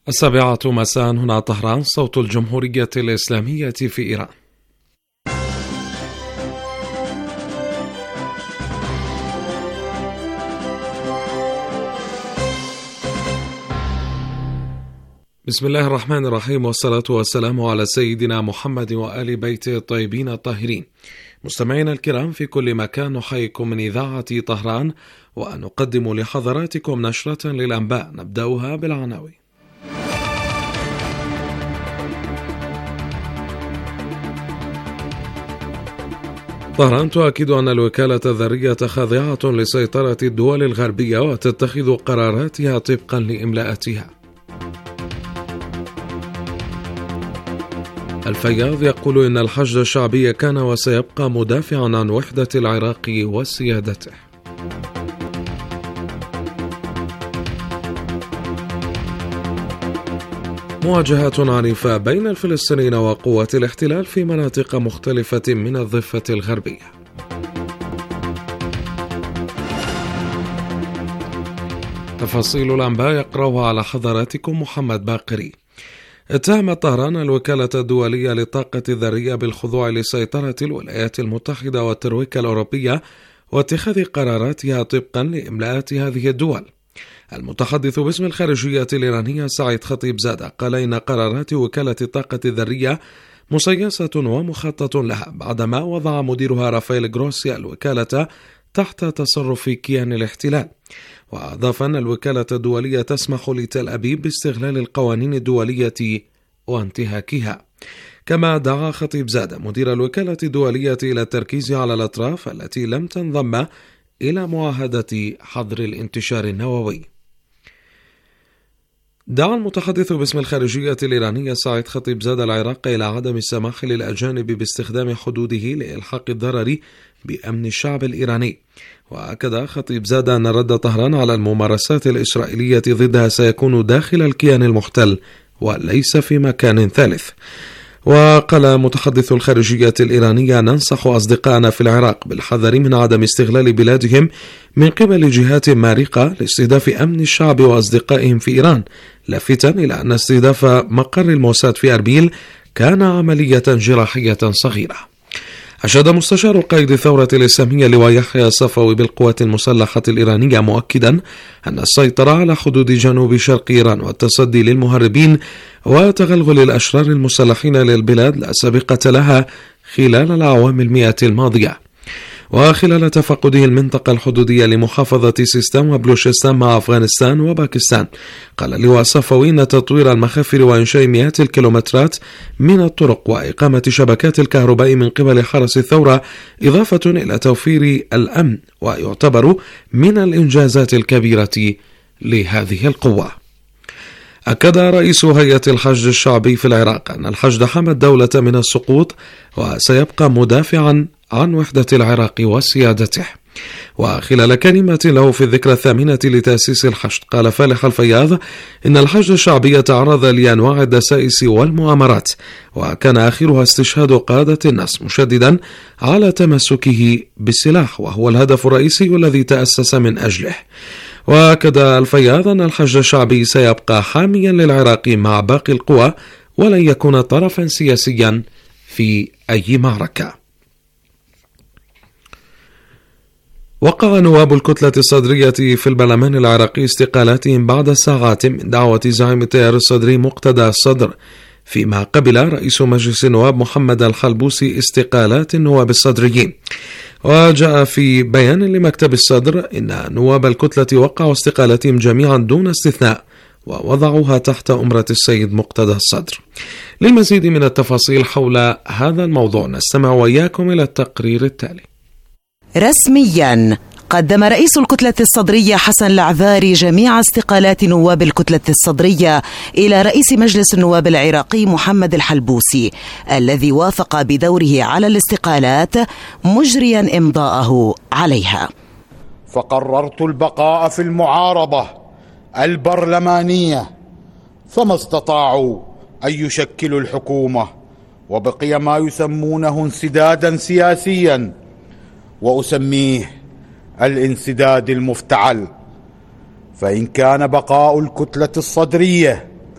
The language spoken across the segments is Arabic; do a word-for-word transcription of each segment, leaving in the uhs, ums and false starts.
السابعة مساء هنا طهران، صوت الجمهورية الإسلامية في إيران. بسم الله الرحمن الرحيم، والصلاة والسلام على سيدنا محمد وآل بيته الطيبين الطاهرين. مستمعينا الكرام في كل مكان، نحييكم من إذاعة طهران ونقدم لحضراتكم نشرة للأنباء نبدأها بالعناوين. طهران تؤكد أن الوكالة الذرية خاضعة لسيطرة الدول الغربية وتتخذ قراراتها طبقا لإملاءاتها. الفياض يقول إن الحشد الشعبي كان وسيبقى مدافعا عن وحدة العراق وسيادته. مواجهات عنيفة بين الفلسطينيين وقوات الاحتلال في مناطق مختلفة من الضفة الغربية. تفاصيل الأنباء يقرأها على حضراتكم محمد باقري. اتهم طهران الوكالة الدولية للطاقة الذرية بالخضوع لسيطرة الولايات المتحدة والترويكا الأوروبية واتخاذ قراراتها طبقا لإملاءات هذه الدول. المتحدث باسم الخارجية الإيرانية سعيد خطيبزادة قال إن قرارات وكالة الطاقة الذرية مسيسة ومخطط لها بعدما وضع مديرها رافائيل غروسي الوكالة تحت تصرف كيان الاحتلال. وأضاف أن الوكالة الدولية تسمح لتل أبيب باستغلال القوانين الدولية وانتهاكها. كما دعا خطيبزادة مدير الوكالة الدولية إلى التركيز على الأطراف التي لم تنضم إلى معاهدة حظر الانتشار النووي. دعا المتحدث باسم الخارجية الإيرانية سعيد خطيبزادة العراق إلى عدم السماح للأجانب باستخدام حدوده لإلحاق الضرر بأمن الشعب الإيراني. وأكد خطيبزادة أن رد طهران على الممارسات الإسرائيلية ضدها سيكون داخل الكيان المحتل وليس في مكان ثالث. وقال متحدث الخارجية الإيرانية: ننصح أصدقائنا في العراق بالحذر من عدم استغلال بلادهم من قبل جهات مارقة لاستهداف أمن الشعب وأصدقائهم في إيران، لافتا إلى أن استهداف مقر الموساد في أربيل كان عملية جراحية صغيرة. أشاد مستشار قائد الثورة الإسلامية لواء يحيى الصفوي بالقوات المسلحة الإيرانية مؤكدا أن السيطرة على حدود جنوب شرق إيران والتصدي للمهربين وتغلغل الأشرار المسلحين للبلاد لا سابقة لها خلال الأعوام المئة الماضية. وخلال تفقده المنطقة الحدودية لمحافظة سيستان وبلوشستان مع أفغانستان وباكستان، قال لواء الصفوي إن تطوير المخافر وإنشاء مئات الكيلومترات من الطرق وإقامة شبكات الكهرباء من قبل حرس الثورة إضافة إلى توفير الأمن، ويعتبر من الإنجازات الكبيرة لهذه القوة. أكد رئيس هيئة الحشد الشعبي في العراق أن الحشد حمى الدولة من السقوط وسيبقى مدافعا عن وحدة العراق وسيادته. وخلال كلمة له في الذكرى الثامنة لتأسيس الحشد، قال فالح الفياض إن الحشد الشعبي تعرض لأنواع الدسائس والمؤامرات، وكان آخرها استشهاد قادة الناس، مشددا على تمسكه بالسلاح وهو الهدف الرئيسي الذي تأسس من أجله. وأكد الفياض أن الحشد الشعبي سيبقى حاميا للعراق مع باقي القوى ولن يكون طرفا سياسيا في أي معركة. وقع نواب الكتلة الصدرية في البرلمان العراقي استقالاتهم بعد ساعات من دعوة زعيم التيار الصدري مقتدى الصدر، فيما قبل رئيس مجلس النواب محمد الحلبوسي استقالات النواب الصدريين. وجاء في بيان لمكتب الصدر إن نواب الكتلة وقعوا استقالاتهم جميعا دون استثناء ووضعوها تحت أمرة السيد مقتدى الصدر. للمزيد من التفاصيل حول هذا الموضوع نستمع وإياكم إلى التقرير التالي. رسميا قدم رئيس الكتلة الصدرية حسن العذاري جميع استقالات نواب الكتلة الصدرية إلى رئيس مجلس النواب العراقي محمد الحلبوسي، الذي وافق بدوره على الاستقالات مجريا إمضاءه عليها. فقررت البقاء في المعارضة البرلمانية، فما استطاعوا أن يشكلوا الحكومة، وبقي ما يسمونه انسدادا سياسيا، وأسميه الانسداد المفتعل. فإن كان بقاء الكتلة الصدرية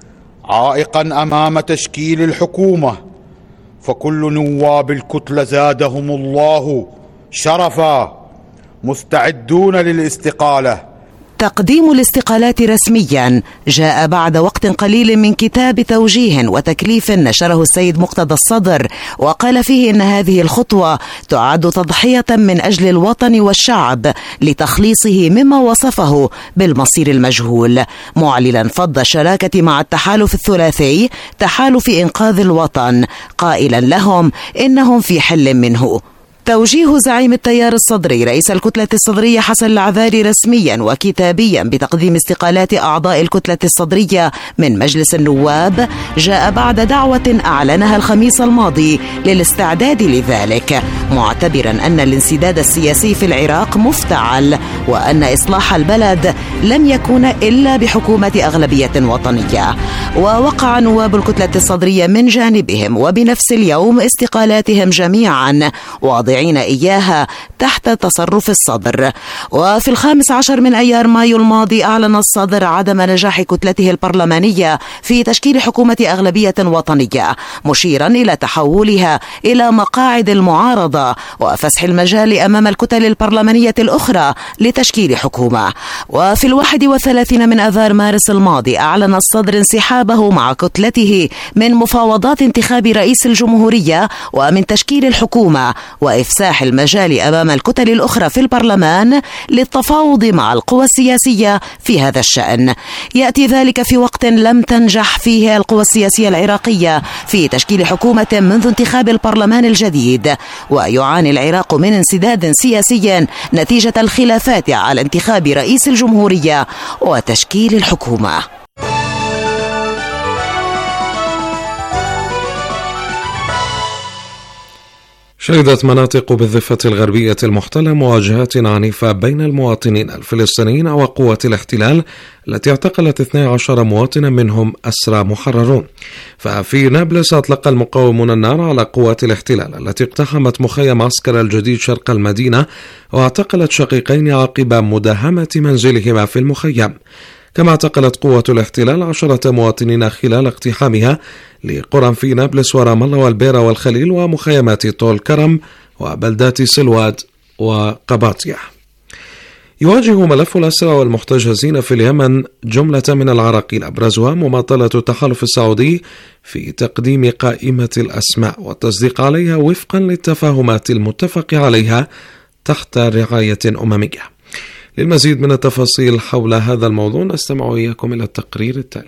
عائقا أمام تشكيل الحكومة، فكل نواب الكتلة زادهم الله شرفا مستعدون للاستقالة. تقديم الاستقالات رسميا جاء بعد وقت قليل من كتاب توجيه وتكليف نشره السيد مقتدى الصدر، وقال فيه إن هذه الخطوة تعد تضحية من أجل الوطن والشعب لتخليصه مما وصفه بالمصير المجهول، معلنا فض الشراكة مع التحالف الثلاثي تحالف إنقاذ الوطن، قائلا لهم إنهم في حل منه. توجيه زعيم التيار الصدري رئيس الكتلة الصدرية حسن العذاري رسميا وكتابيا بتقديم استقالات أعضاء الكتلة الصدرية من مجلس النواب جاء بعد دعوة أعلنها الخميس الماضي للاستعداد لذلك، معتبرا أن الانسداد السياسي في العراق مفتعل، وأن إصلاح البلد لن يكون إلا بحكومة أغلبية وطنية. ووقع نواب الكتلة الصدرية من جانبهم وبنفس اليوم استقالاتهم جميعا، واضعين إياها تحت تصرف الصدر. وفي الخامس عشر من أيار مايو الماضي أعلن الصدر عدم نجاح كتلته البرلمانية في تشكيل حكومة أغلبية وطنية، مشيرا إلى تحولها إلى مقاعد المعارضة وفسح المجال أمام الكتل البرلمانية الأخرى لتشكيل حكومة. وفي الواحد والثلاثين من أذار مارس الماضي أعلن الصدر انسحابه مع كتلته من مفاوضات انتخاب رئيس الجمهورية ومن تشكيل الحكومة، وإفساح المجال أمام الكتل الأخرى في البرلمان للتفاوض مع القوى السياسية في هذا الشأن. يأتي ذلك في وقت لم تنجح فيه القوى السياسية العراقية في تشكيل حكومة منذ انتخاب البرلمان الجديد، ويعاني العراق من انسداد سياسي نتيجة الخلافات على انتخاب رئيس الجمهورية وتشكيل الحكومة. شهدت مناطق بالضفة الغربية المحتلة مواجهات عنيفة بين المواطنين الفلسطينيين وقوات الاحتلال التي اعتقلت اثني عشر مواطنا منهم أسرى محررون. ففي نابلس أطلق المقاومون النار على قوات الاحتلال التي اقتحمت مخيم عسكر الجديد شرق المدينة واعتقلت شقيقين عقب مداهمة منزلهما في المخيم. كما اعتقلت قوة الاحتلال عشرة مواطنين خلال اقتحامها لقرى في نابلس ورام الله والبيرة والخليل ومخيمات طول كرم وبلدات سلواد وقباطية. يواجه ملف الأسرى والمحتجزين في اليمن جملة من العراقيل أبرزها مماطلة التحالف السعودي في تقديم قائمة الأسماء والتصديق عليها وفقا للتفاهمات المتفق عليها تحت رعاية أممية. للمزيد من التفاصيل حول هذا الموضوع نستمع إياكم إلى التقرير التالي.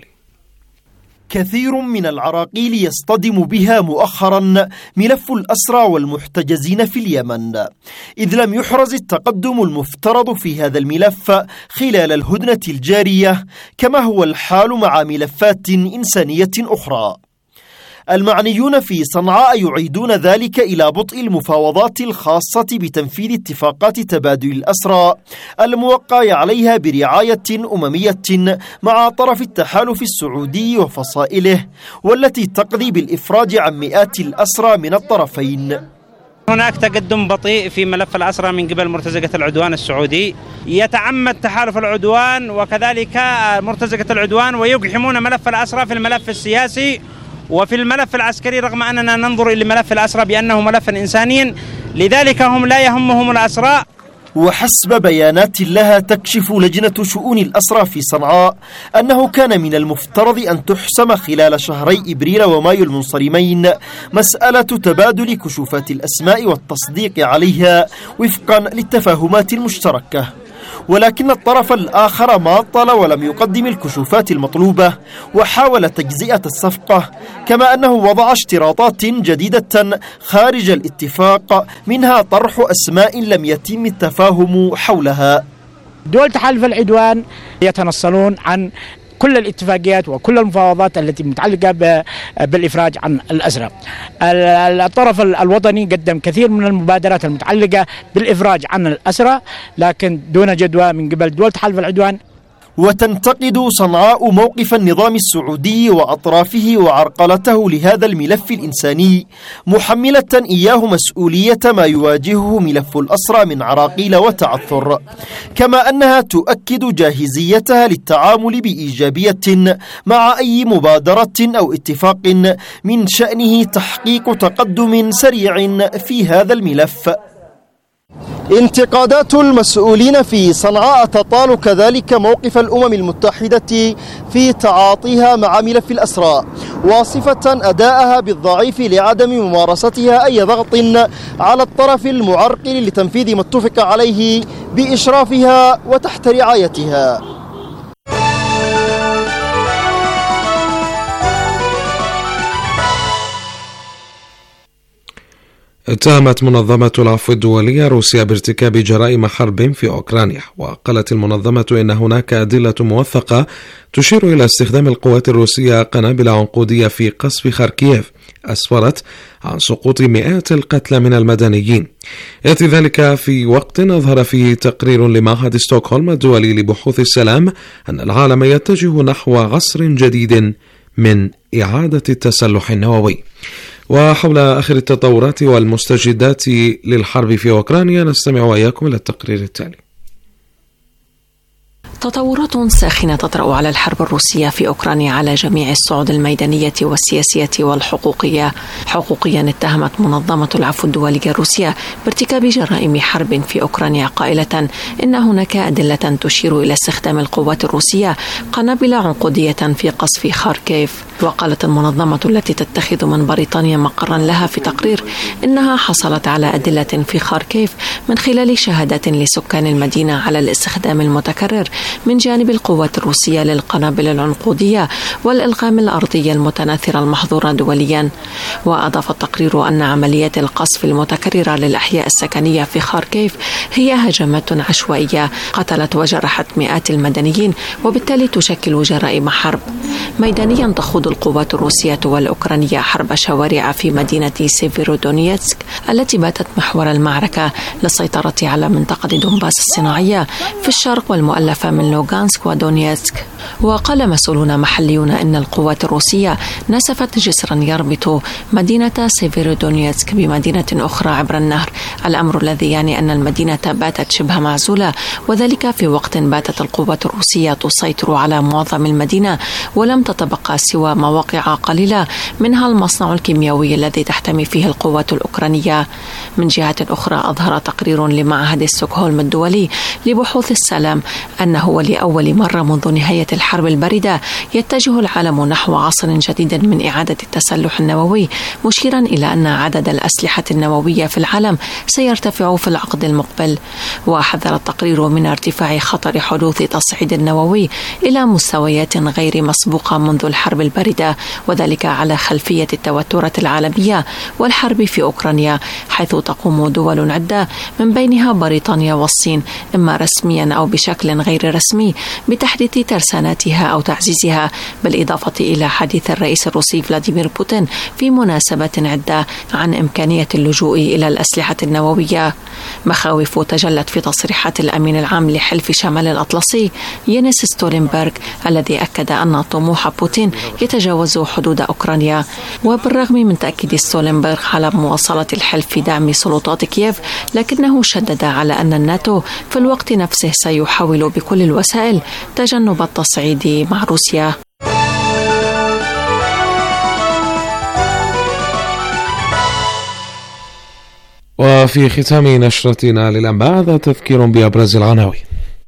كثير من العراقيل يصطدم بها مؤخرا ملف الأسرى والمحتجزين في اليمن، إذ لم يحرز التقدم المفترض في هذا الملف خلال الهدنة الجارية، كما هو الحال مع ملفات إنسانية أخرى. المعنيون في صنعاء يعيدون ذلك إلى بطء المفاوضات الخاصة بتنفيذ اتفاقات تبادل الأسرى الموقع عليها برعاية أممية مع طرف التحالف السعودي وفصائله، والتي تقضي بالإفراج عن مئات الأسرى من الطرفين. هناك تقدم بطيء في ملف الأسرى من قبل مرتزقة العدوان السعودي، يتعمد تحالف العدوان وكذلك مرتزقة العدوان ويقحمون ملف الأسرى في الملف السياسي وفي الملف العسكري، رغم أننا ننظر إلى ملف الأسرى بأنه ملف إنساني، لذلك هم لا يهمهم الأسرى. وحسب بيانات لها تكشف لجنة شؤون الأسرى في صنعاء أنه كان من المفترض أن تحسم خلال شهري إبريل ومايو المنصرمين مسألة تبادل كشوفات الأسماء والتصديق عليها وفقا للتفاهمات المشتركة، ولكن الطرف الآخر ماطل ولم يقدم الكشوفات المطلوبة وحاول تجزئة الصفقة، كما أنه وضع اشتراطات جديدة خارج الاتفاق، منها طرح أسماء لم يتم التفاهم حولها. دول تحالف العدوان يتنصلون عن كل الاتفاقيات وكل المفاوضات التي متعلقة بالإفراج عن الأسرى. الطرف الوطني قدم كثير من المبادرات المتعلقة بالإفراج عن الأسرى، لكن دون جدوى من قبل دول تحالف العدوان. وتنتقد صنعاء موقف النظام السعودي وأطرافه وعرقلته لهذا الملف الإنساني، محملة إياه مسؤولية ما يواجهه ملف الأسرى من عراقيل وتعثر، كما أنها تؤكد جاهزيتها للتعامل بإيجابية مع أي مبادرة أو اتفاق من شأنه تحقيق تقدم سريع في هذا الملف. انتقادات المسؤولين في صنعاء تطال كذلك موقف الأمم المتحدة في تعاطيها مع ملف الأسرى، واصفة أداءها بالضعيف لعدم ممارستها أي ضغط على الطرف المعرقل لتنفيذ ما اتفق عليه بإشرافها وتحت رعايتها. اتهمت منظمة العفو الدولية روسيا بارتكاب جرائم حرب في أوكرانيا، وقالت المنظمة إن هناك أدلة موثقة تشير إلى استخدام القوات الروسية قنابل عنقودية في قصف خاركييف أسفرت عن سقوط مئات القتلى من المدنيين. يأتي ذلك في وقت أظهر فيه تقرير لمعهد ستوكهولم الدولي لبحوث السلام أن العالم يتجه نحو عصر جديد من إعادة التسلح النووي. وحول آخر التطورات والمستجدات للحرب في أوكرانيا نستمع وإياكم إلى التقرير التالي. تطورات ساخنة تطرأ على الحرب الروسية في أوكرانيا على جميع الصعود الميدانية والسياسية والحقوقية. حقوقيا اتهمت منظمة العفو الدولية الروسية بارتكاب جرائم حرب في أوكرانيا، قائلة إن هناك أدلة تشير إلى استخدام القوات الروسية قنابل عنقودية في قصف خاركيف. وقالت المنظمة التي تتخذ من بريطانيا مقرا لها في تقرير إنها حصلت على أدلة في خاركيف من خلال شهادات لسكان المدينة على الاستخدام المتكرر من جانب القوات الروسية للقنابل العنقودية والإلغام الأرضي المتناثرة المحظورة دوليا. وأضاف التقرير أن عمليات القصف المتكررة للأحياء السكنية في خاركيف هي هجمات عشوائية قتلت وجرحت مئات المدنيين، وبالتالي تشكل جرائم حرب. ميدانيا تخوض القوات الروسية والأوكرانية حرب شوارع في مدينة سيفيرودونيتسك التي باتت محور المعركة للسيطرة على منطقة دونباس الصناعية في الشرق والمؤلفة من لوغانسك ودونيتسك. وقال مسؤولون محليون إن القوات الروسية نسفت جسرا يربط مدينة سيفيرودونيتسك بمدينة أخرى عبر النهر، الأمر الذي يعني أن المدينة باتت شبه معزولة، وذلك في وقت باتت القوات الروسية تسيطر على معظم المدينة ولم تتبقى سوى مواقع قليلة منها المصنع الكيميائي الذي تحتمي فيه القوات الأوكرانية. من جهة أخرى أظهر تقرير لمعهد ستوكهولم الدولي لبحوث السلام أنه ولأول مرة منذ نهاية الحرب الباردة يتجه العالم نحو عصر جديد من إعادة التسلح النووي، مشيرا إلى أن عدد الأسلحة النووية في العالم سيرتفع في العقد المقبل. وحذر التقرير من ارتفاع خطر حدوث تصعيد نووي إلى مستويات غير مسبوقة منذ الحرب الباردة، وذلك على خلفية التوترات العالمية والحرب في أوكرانيا، حيث تقوم دول عدة من بينها بريطانيا والصين إما رسميا أو بشكل غير رسمي بتحديث ترساناتها أو تعزيزها، بالإضافة إلى حديث الرئيس الروسي فلاديمير بوتين في مناسبات عدة عن إمكانية اللجوء إلى الأسلحة النووية. مخاوف تجلت في تصريحات الأمين العام لحلف شمال الأطلسي ينس ستولنبرغ، الذي أكد أن طموح بوتين يتجاوز حدود أوكرانيا. وبالرغم من تأكيد ستولنبرغ على مواصلة الحلف في دعم سلطات كييف، لكنه شدد على أن الناتو في الوقت نفسه سيحاول بكل الوسائل تجنب التصعيد مع روسيا. وفي ختام نشرتنا للأنباء هذا تذكير بأبرز العناوين.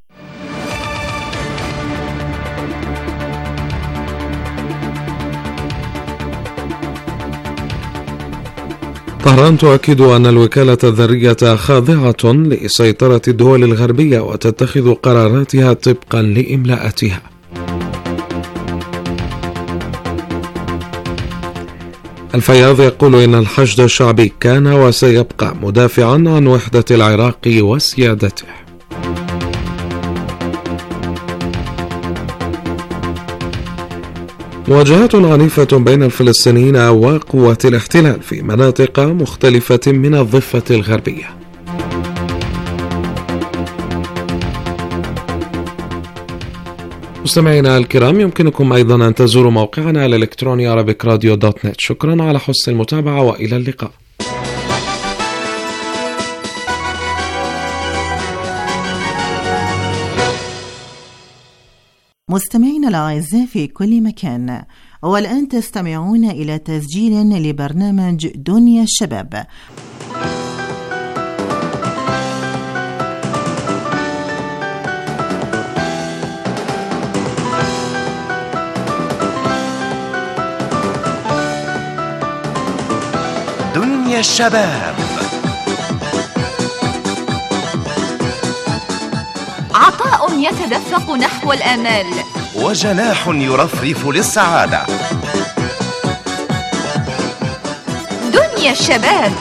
طهران تؤكد أن الوكالة الذرية خاضعة لسيطرة الدول الغربية وتتخذ قراراتها طبقا لإملاءاتها. الفياض يقول إن الحشد الشعبي كان وسيبقى مدافعا عن وحدة العراق وسيادته. مواجهات عنيفة بين الفلسطينيين وقوات الاحتلال في مناطق مختلفة من الضفة الغربية. مستمعينا الكرام، يمكنكم أيضا أن تزوروا موقعنا الإلكتروني أرابيك راديو دوت نت. شكرا على حسن المتابعة وإلى اللقاء. مستمعينا الأعزاء في كل مكان، والآن تستمعون إلى تسجيل لبرنامج دنيا الشباب. دنيا الشباب، عطاء يتدفق نحو الآمال، وجناح يرفرف للسعادة. دنيا الشباب.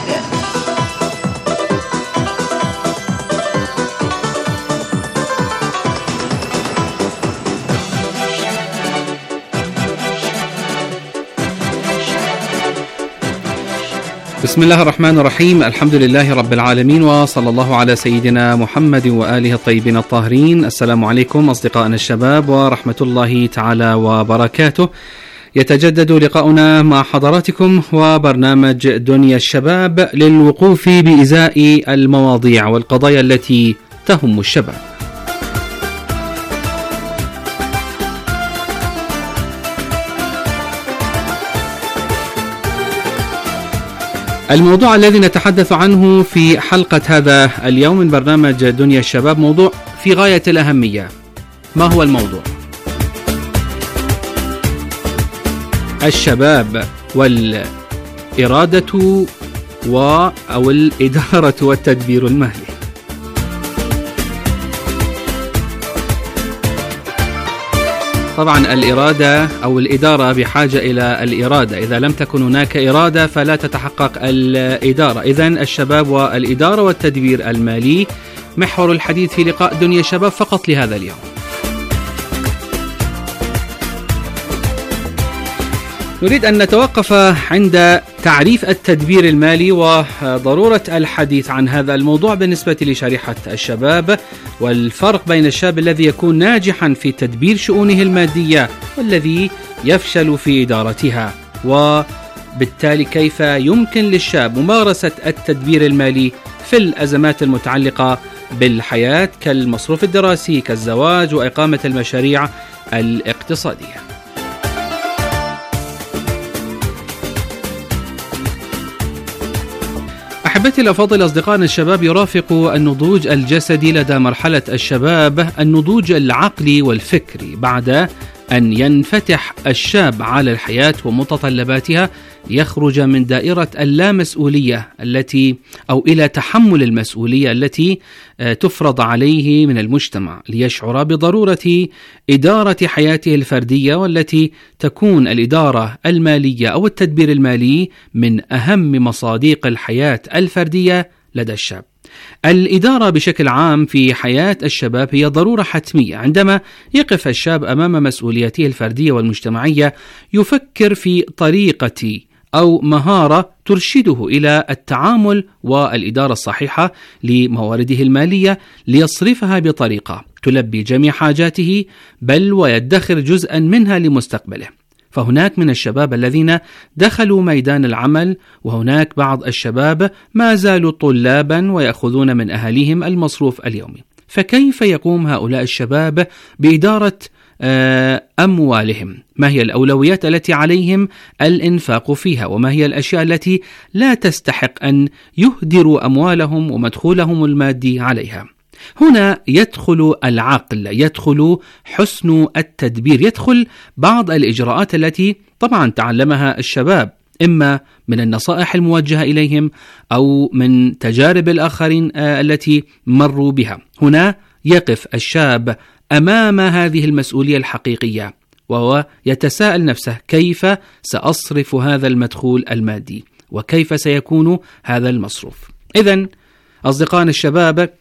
بسم الله الرحمن الرحيم، الحمد لله رب العالمين، وصلى الله على سيدنا محمد وآله الطيبين الطاهرين. السلام عليكم أصدقائنا الشباب ورحمة الله تعالى وبركاته. يتجدد لقاؤنا مع حضراتكم وبرنامج دنيا الشباب للوقوف بإزاء المواضيع والقضايا التي تهم الشباب. الموضوع الذي نتحدث عنه في حلقة هذا اليوم من برنامج دنيا الشباب موضوع في غاية الأهمية. ما هو الموضوع؟ الشباب والإرادة و أو الإدارة والتدبير المالي. طبعا الإرادة أو الإدارة بحاجة إلى الإرادة، إذا لم تكن هناك إرادة فلا تتحقق الإدارة. إذن الشباب والإدارة والتدبير المالي محور الحديث في لقاء دنيا الشباب فقط لهذا اليوم. نريد أن نتوقف عند تعريف التدبير المالي وضرورة الحديث عن هذا الموضوع بالنسبة لشريحة الشباب، والفرق بين الشاب الذي يكون ناجحا في تدبير شؤونه المادية والذي يفشل في إدارتها، وبالتالي كيف يمكن للشاب ممارسة التدبير المالي في الأزمات المتعلقة بالحياة كالمصروف الدراسي كالزواج وإقامة المشاريع الاقتصادية. أحبتي الأفاضل، أصدقائنا الشباب، يرافق النضوج الجسدي لدى مرحلة الشباب النضوج العقلي والفكري. بعد أن ينفتح الشاب على الحياة ومتطلباتها يخرج من دائرة اللامسؤولية التي أو إلى تحمل المسؤولية التي تفرض عليه من المجتمع، ليشعر بضرورة إدارة حياته الفردية، والتي تكون الإدارة المالية أو التدبير المالي من أهم مصادق الحياة الفردية لدى الشاب. الإدارة بشكل عام في حياة الشباب هي ضرورة حتمية. عندما يقف الشاب أمام مسؤولياته الفردية والمجتمعية يفكر في طريقة أو مهارة ترشده إلى التعامل والإدارة الصحيحة لموارده المالية ليصرفها بطريقة تلبي جميع حاجاته، بل ويدخر جزءا منها لمستقبله. فهناك من الشباب الذين دخلوا ميدان العمل، وهناك بعض الشباب ما زالوا طلابا ويأخذون من أهاليهم المصروف اليومي. فكيف يقوم هؤلاء الشباب بإدارة أموالهم؟ ما هي الأولويات التي عليهم الإنفاق فيها؟ وما هي الأشياء التي لا تستحق أن يهدروا أموالهم ومدخولهم المادي عليها؟ هنا يدخل العقل، يدخل حسن التدبير، يدخل بعض الإجراءات التي طبعا تعلمها الشباب إما من النصائح الموجهة إليهم أو من تجارب الآخرين التي مروا بها. هنا يقف الشاب أمام هذه المسؤولية الحقيقية وهو يتساءل نفسه: كيف سأصرف هذا المدخول المادي؟ وكيف سيكون هذا المصروف؟ إذن أصدقائنا الشباب،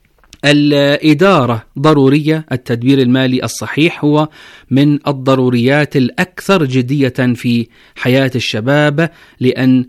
الإدارة ضرورية. التدبير المالي الصحيح هو من الضروريات الأكثر جدية في حياة الشباب، لأن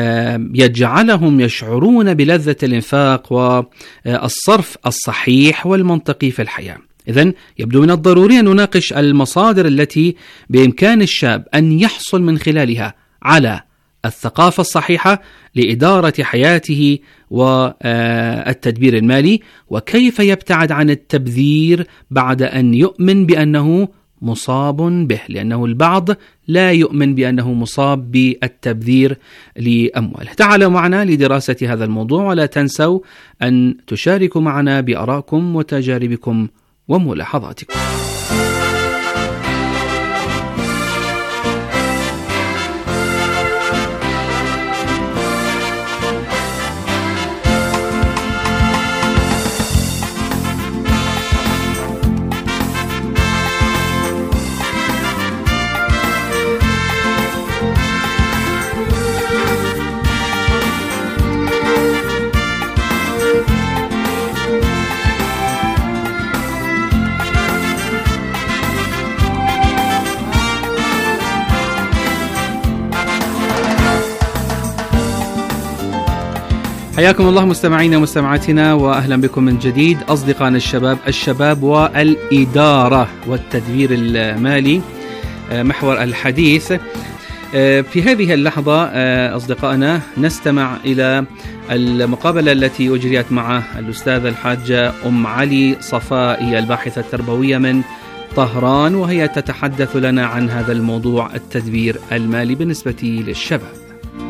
يجعلهم يشعرون بلذة الإنفاق والصرف الصحيح والمنطقي في الحياة. إذن يبدو من الضروري أن نناقش المصادر التي بإمكان الشاب أن يحصل من خلالها على الثقافة الصحيحة لإدارة حياته والتدبير المالي، وكيف يبتعد عن التبذير بعد أن يؤمن بأنه مصاب به، لأنه البعض لا يؤمن بأنه مصاب بالتبذير لأمواله. تعالوا معنا لدراسة هذا الموضوع، ولا تنسوا أن تشاركوا معنا بآرائكم وتجاربكم وملاحظاتكم. حياكم الله مستمعينا ومستمعاتنا، وأهلا بكم من جديد أصدقائنا الشباب. الشباب والإدارة والتدبير المالي محور الحديث. في هذه اللحظة أصدقائنا نستمع إلى المقابلة التي أجريت مع الأستاذة الحاجة أم علي صفائي الباحثة التربوية من طهران، وهي تتحدث لنا عن هذا الموضوع، التدبير المالي بالنسبة للشباب.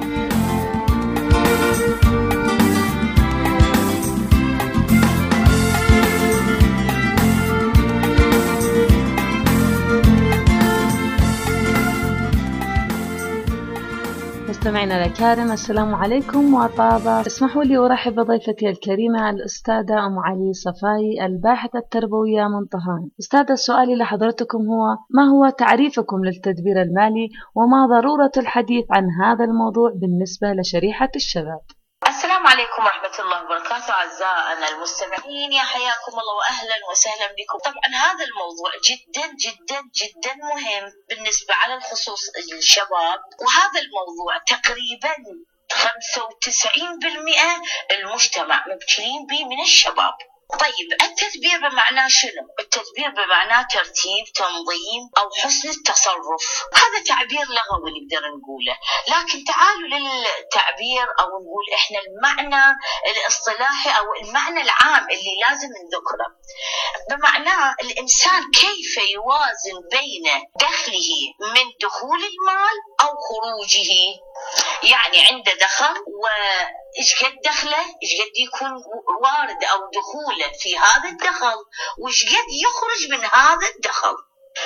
مستمعينا الكرام، السلام عليكم وطابة. اسمحوا لي أرحب بضيفتي الكريمة الأستاذة أم علي صفائي الباحثة التربوية من طهران. أستاذة، سؤالي لحضرتكم هو: ما هو تعريفكم للتدبير المالي، وما ضرورة الحديث عن هذا الموضوع بالنسبة لشريحة الشباب؟ السلام عليكم ورحمة الله وبركاته أعزائنا المستمعين، يا حياكم الله وأهلا وسهلا بكم. طبعا هذا الموضوع جدا جدا جدا مهم بالنسبة على الخصوص الشباب، وهذا الموضوع تقريبا خمسة وتسعين بالمئة المجتمع مبتلين به من الشباب. طيب، التدبير بمعنى شنو؟ التدبير بمعنى ترتيب، تنظيم أو حسن التصرف. هذا تعبير لغوي نقدر نقوله، لكن تعالوا للتعبير أو نقول إحنا المعنى الاصطلاحي أو المعنى العام اللي لازم نذكره. بمعنى الإنسان كيف يوازن بين دخله من دخول المال أو خروجه. يعني عنده دخل، وإيش قد دخله، إيش قد يكون وارد أو دخوله في هذا الدخل، وإيش قد يخرج من هذا الدخل.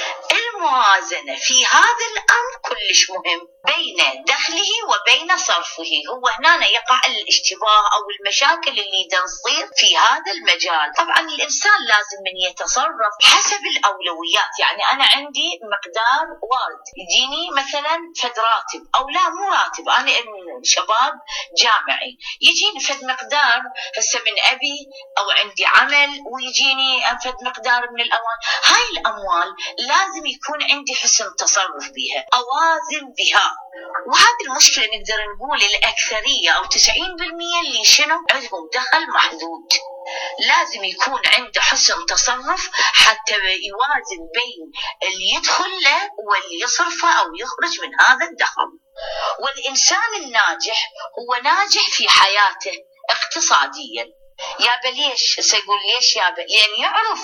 الموازنة في هذا الأمر كلش مهم بين دخله وبين صرفه. هو هنا يقع الاشتباه أو المشاكل اللي تصير في هذا المجال. طبعا الإنسان لازم من يتصرف حسب الأولويات. يعني أنا عندي مقدار وارد يجيني مثلا فد راتب، أو لا مو راتب، أنا شباب جامعي يجيني فد مقدار هسه من أبي أو عندي عمل ويجيني فد مقدار من الأموال. هاي الأموال لازم يكون عندي حسن تصرف بها، أوازن بها. وهذه المشكلة نقدر نقول الأكثرية أو تسعين بالمئة اللي شنو عندهم دخل محدود. لازم يكون عنده حسن تصرف حتى يوازن بين اللي يدخل له واللي يصرفه أو يخرج من هذا الدخل. والإنسان الناجح هو ناجح في حياته اقتصاديا. يابا ليش؟ سيقول ليش يابا؟ لأن يعرف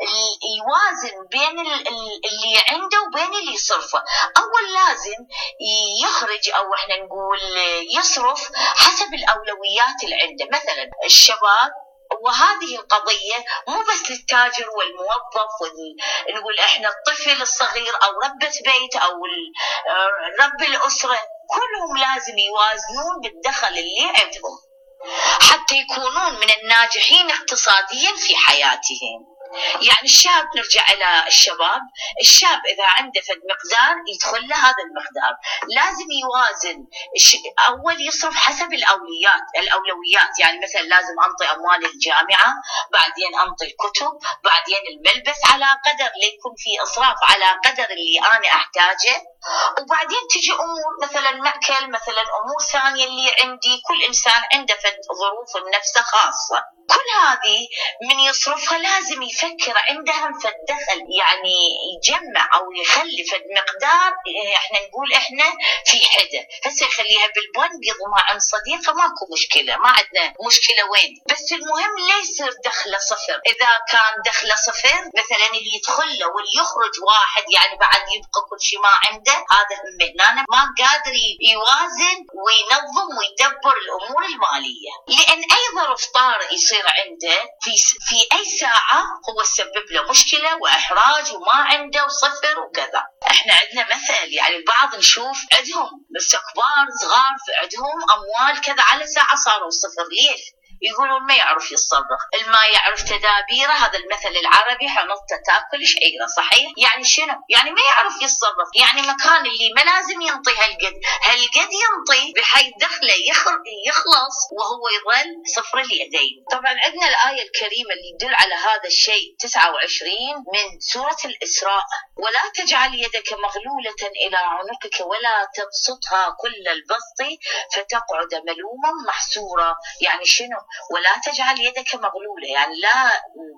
يوازن بين اللي عنده وبين اللي يصرفه. أول لازم يخرج أو احنا نقول يصرف حسب الأولويات اللي عنده. مثلا الشباب، وهذه القضية مو بس للتاجر والموظف، نقول احنا الطفل الصغير أو ربة بيت أو رب الأسرة، كلهم لازم يوازنون بالدخل اللي عندهم حتى يكونون من الناجحين اقتصاديا في حياتهم. يعني الشاب، نرجع إلى الشباب، الشاب إذا عنده فد مقدار يدخل له هذا المقدار، لازم يوازن. أول يصرف حسب الأولويات الأولويات يعني مثلا لازم أنطي أموال الجامعة، بعدين أنطي الكتب، بعدين الملبس، على قدر ليكون في إصراف على قدر اللي أنا أحتاجه. وبعدين تجي أمور مثلا مأكل، مثلا أمور ثانية اللي عندي. كل إنسان عنده ظروف بنفسه خاصة، كل هذه من يصرفها لازم يفكر عندها فد دخل، يعني يجمع أو يخلي فد مقدار. إحنا نقول إحنا في حدة، هسه يخليها بالبنك يضمها عن صديقة، ماكو مشكلة، ما عندنا مشكلة وين. بس المهم لا يصير دخله صفر. إذا كان دخله صفر مثلا اللي يدخل له واللي يخرج واحد، يعني بعد يبقى كل شيء ما عنده، هذا هم هنا ما قادر يوازن وينظم ويدبر الأمور المالية. لأن أي ظرف طارئ يصير عنده في في أي ساعة هو سبب له مشكلة وإحراج وما عنده وصفر وكذا. احنا عندنا مثل، يعني البعض نشوف عندهم بس كبار صغار عندهم أموال كذا على ساعة صاروا صفر. ليش؟ يقولون ما يعرف يتصرف، الما يعرف تدابيره. هذا المثل العربي حنطة تاكل شعيرة، صحيح؟ يعني شنو؟ يعني ما يعرف يتصرف، يعني مكان اللي ما لازم ينطي هالقد هالقد ينطي بحيث دخله يخلص وهو يظل صفر اليدين. طبعا عندنا الآية الكريمة اللي تدل على هذا الشيء تسعة وعشرين من سورة الإسراء: ولا تجعل يدك مغلولة إلى عنقك ولا تبسطها كل البسط فتقعد ملوما محسورا. يعني شنو؟ ولا تجعل يدك مغلولة، يعني لا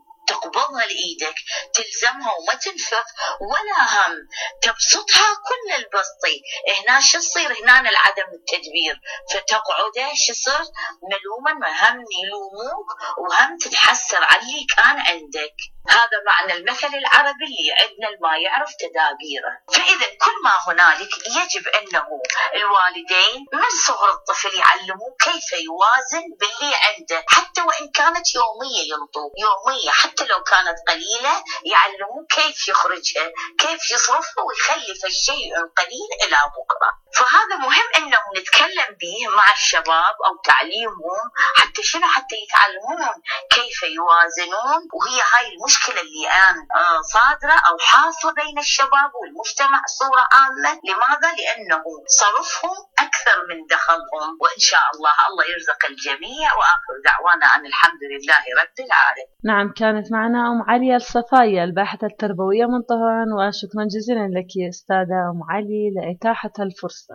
تقبضها لإيدك تلزمها وما تنفق، ولا هم تبسطها كل البسط. هنا شو يصير؟ هنا العدم التدبير، فتقعد شو يصير؟ ملوما، هم يلوموك وهم تتحسر على اللي كان عندك. هذا معنى المثل العربي اللي عندنا ما يعرف تدابيره. فإذا كل ما هنالك يجب أنه الوالدين من صغر الطفل يعلموه كيف يوازن باللي عنده، حتى وإن كانت يومية ينطوه يومية، حتى لو كانت قليلة يعلموه كيف يخرجها، كيف يصرفها ويخلي الشيء قليل إلى بكرة. فهذا مهم أنه نتكلم به مع الشباب أو تعليمهم، حتى شنو؟ حتى يتعلمون كيف يوازنون. وهي هاي المشكلة اللي الآن صادرة أو حاصلة بين الشباب والمجتمع صورة عامة. لماذا؟ لأنه صرفهم أكثر من دخلهم. وإن شاء الله الله يرزق الجميع. وآخر دعوانا أن الحمد لله رب العالمين. نعم، كانت معنا أم علي الصفاية الباحثة التربوية من طهران، وشكرا جزيلا لك يا أستاذة أم علي لإتاحة الفرصة.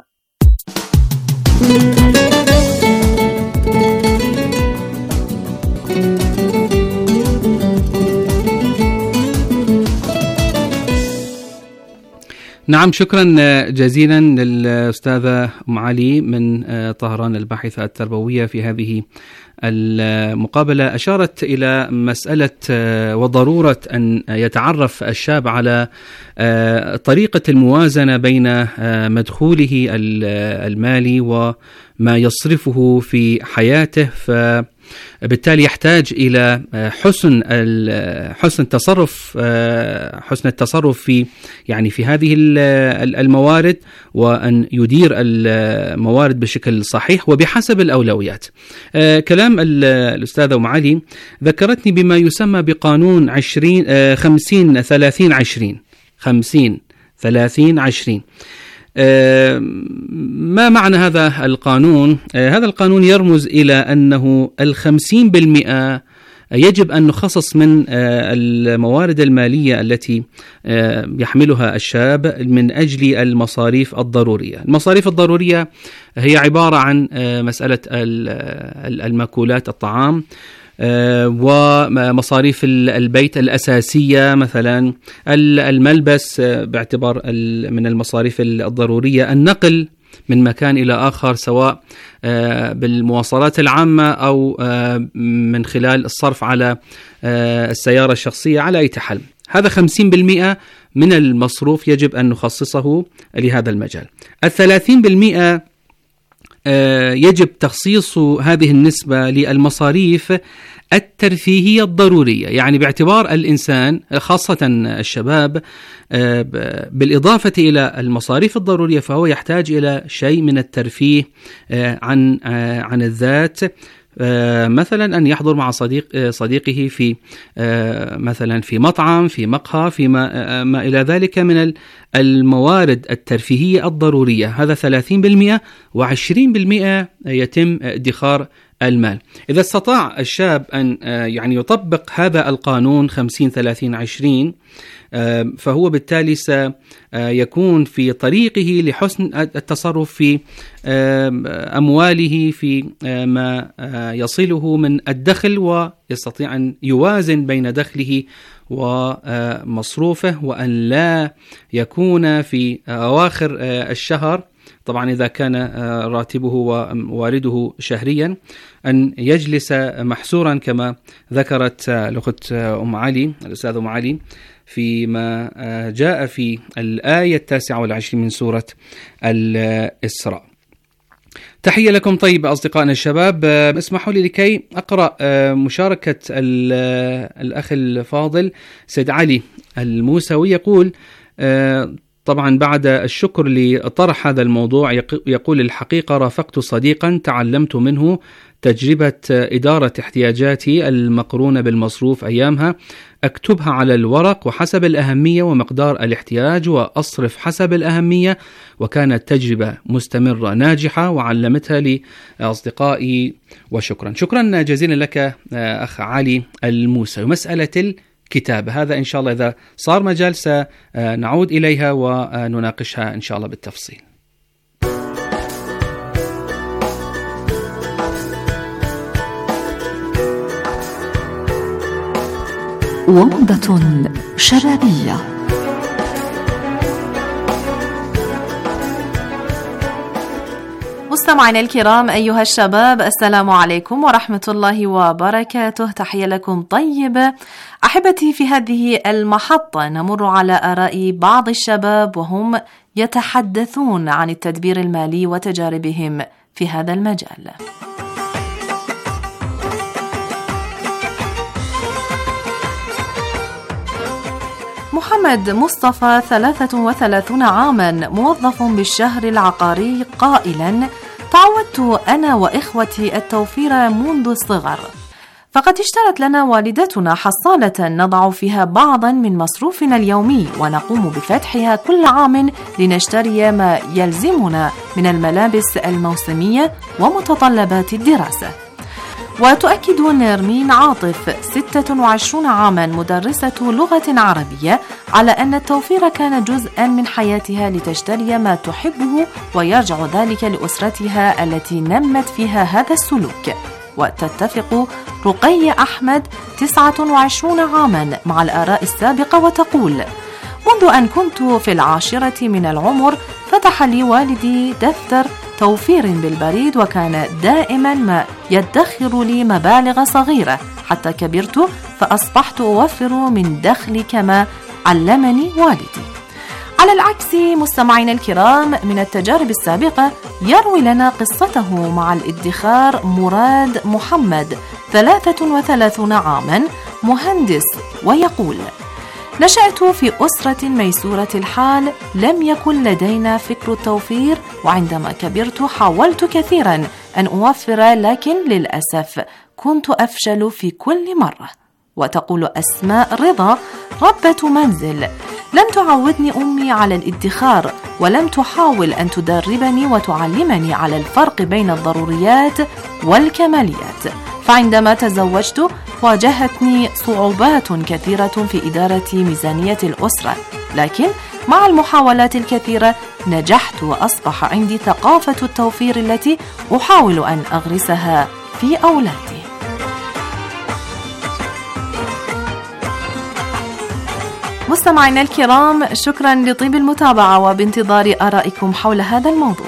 نعم، شكرا جزيلا للأستاذة أم علي من طهران الباحثة التربوية في هذه المقابلة. أشارت إلى مسألة وضرورة أن يتعرف الشاب على طريقة الموازنة بين مدخوله المالي وما يصرفه في حياته، فبالتالي يحتاج إلى حسن حسن التصرف حسن التصرف في يعني في هذه الموارد، وأن يدير الموارد بشكل صحيح وبحسب الأولويات. كلام الأستاذة أم علي ذكرتني بما يسمى بقانون عشرين خمسين ثلاثين عشرين خمسين ثلاثين عشرين. ما معنى هذا القانون؟ هذا القانون يرمز إلى أنه الخمسين بالمئة يجب أن نخصص من الموارد المالية التي يحملها الشاب من أجل المصاريف الضرورية. المصاريف الضرورية هي عبارة عن مسألة المأكولات، الطعام، ومصاريف البيت الأساسية، مثلا الملبس باعتبار من المصاريف الضرورية، النقل من مكان إلى آخر سواء بالمواصلات العامة أو من خلال الصرف على السيارة الشخصية، على أي حال. هذا خمسين بالمئة من المصروف يجب أن نخصصه لهذا المجال. الثلاثين بالمئة يجب تخصيص هذه النسبة للمصاريف الترفيهية الضرورية، يعني باعتبار الإنسان خاصة الشباب بالإضافة إلى المصاريف الضرورية فهو يحتاج إلى شيء من الترفيه عن عن الذات، مثلا أن يحضر مع صديق صديقه في مثلا في مطعم، في مقهى، في ما, ما إلى ذلك من الموارد الترفيهية الضرورية. هذا ثلاثين بالمئة، وعشرين بالمئة يتم ادخار المال. إذا استطاع الشاب أن يعني يطبق هذا القانون خمسين ثلاثين عشرين، فهو بالتالي سيكون في طريقه لحسن التصرف في أمواله، في ما يصله من الدخل، ويستطيع أن يوازن بين دخله ومصروفه، وأن لا يكون في أواخر الشهر، طبعا إذا كان راتبه ووارده شهريا، أن يجلس محسورا كما ذكرت الأخت أم علي الأستاذ أم علي فيما جاء في الآية التاسعة والعشرين من سورة الإسراء. تحية لكم طيب أصدقائنا الشباب. اسمحوا لي لكي أقرأ مشاركة الأخ الفاضل سيد علي الموسوي، يقول طبعا بعد الشكر لطرح هذا الموضوع، يقول الحقيقة رافقت صديقا تعلمت منه تجربة إدارة احتياجاتي المقرونة بالمصروف أيامها، أكتبها على الورق وحسب الأهمية ومقدار الاحتياج وأصرف حسب الأهمية، وكانت تجربة مستمرة ناجحة وعلمتها لأصدقائي وشكرا. شكرا جزيلا لك أخ علي الموسى. مسألة الكتابة هذا إن شاء الله إذا صار مجال سنعود إليها ونناقشها إن شاء الله بالتفصيل. ومضة شبابية. مستمعينا الكرام أيها الشباب، السلام عليكم ورحمة الله وبركاته. تحية لكم طيبة أحبتي. في هذه المحطة نمر على آراء بعض الشباب وهم يتحدثون عن التدبير المالي وتجاربهم في هذا المجال. محمد مصطفى ثلاثة وثلاثين عاما موظف بالشهر العقاري قائلا: تعودت أنا وإخوتي التوفير منذ الصغر، فقد اشترت لنا والدتنا حصالة نضع فيها بعضا من مصروفنا اليومي ونقوم بفتحها كل عام لنشتري ما يلزمنا من الملابس الموسمية ومتطلبات الدراسة. وتؤكد نيرمين عاطف ستة وعشرين عاما مدرسة لغة عربية على أن التوفير كان جزءا من حياتها لتشتري ما تحبه، ويرجع ذلك لأسرتها التي نمت فيها هذا السلوك. وتتفق رقية أحمد تسعة وعشرين عاما مع الآراء السابقة وتقول: منذ أن كنت في العاشرة من العمر فتح لي والدي دفتر توفير بالبريد، وكان دائما ما يدخر لي مبالغ صغيرة حتى كبرت فأصبحت أوفر من دخلي كما علمني والدي. على العكس مستمعين الكرام، من التجارب السابقة يروي لنا قصته مع الادخار مراد محمد ثلاثة وثلاثين عاما مهندس، ويقول: نشأت في أسرة ميسورة الحال، لم يكن لدينا فكر التوفير، وعندما كبرت حاولت كثيرا أن أوفر، لكن للأسف كنت أفشل في كل مرة. وتقول أسماء رضا ربة منزل: لم تعودني أمي على الادخار، ولم تحاول أن تدربني وتعلمني على الفرق بين الضروريات والكماليات، فعندما تزوجت واجهتني صعوبات كثيرة في إدارة ميزانية الأسرة، لكن مع المحاولات الكثيرة نجحت وأصبح عندي ثقافة التوفير التي أحاول أن أغرسها في أولادي. مستمعينا الكرام، شكرا لطيب المتابعة وبانتظار آرائكم حول هذا الموضوع.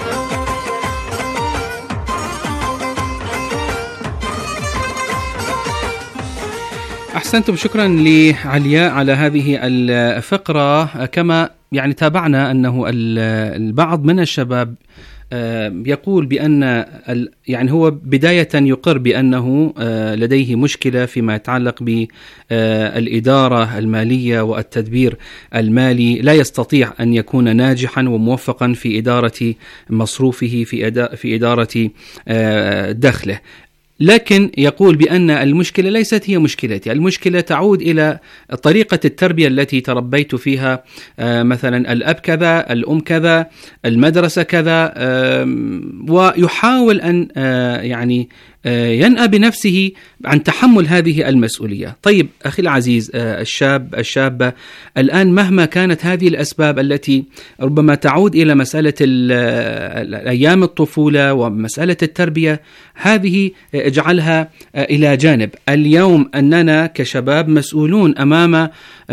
أحسنتم، شكرا لعلياء على هذه الفقرة. كما يعني تابعنا أنه البعض من الشباب يقول بأن يعني هو بداية يقر بأنه لديه مشكلة فيما يتعلق بالإدارة المالية والتدبير المالي، لا يستطيع أن يكون ناجحا وموفقا في إدارة مصروفه، في في إدارة دخله. لكن يقول بأن المشكلة ليست هي مشكلتي، المشكلة تعود إلى طريقة التربية التي تربيت فيها، مثلا الأب كذا، الأم كذا، المدرسة كذا، ويحاول أن يعني ينأى بنفسه عن تحمل هذه المسؤولية. طيب أخي العزيز، الشاب الشابة الآن مهما كانت هذه الأسباب التي ربما تعود إلى مسألة أيام الطفولة ومسألة التربية، هذه اجعلها إلى جانب. اليوم أننا كشباب مسؤولون أمام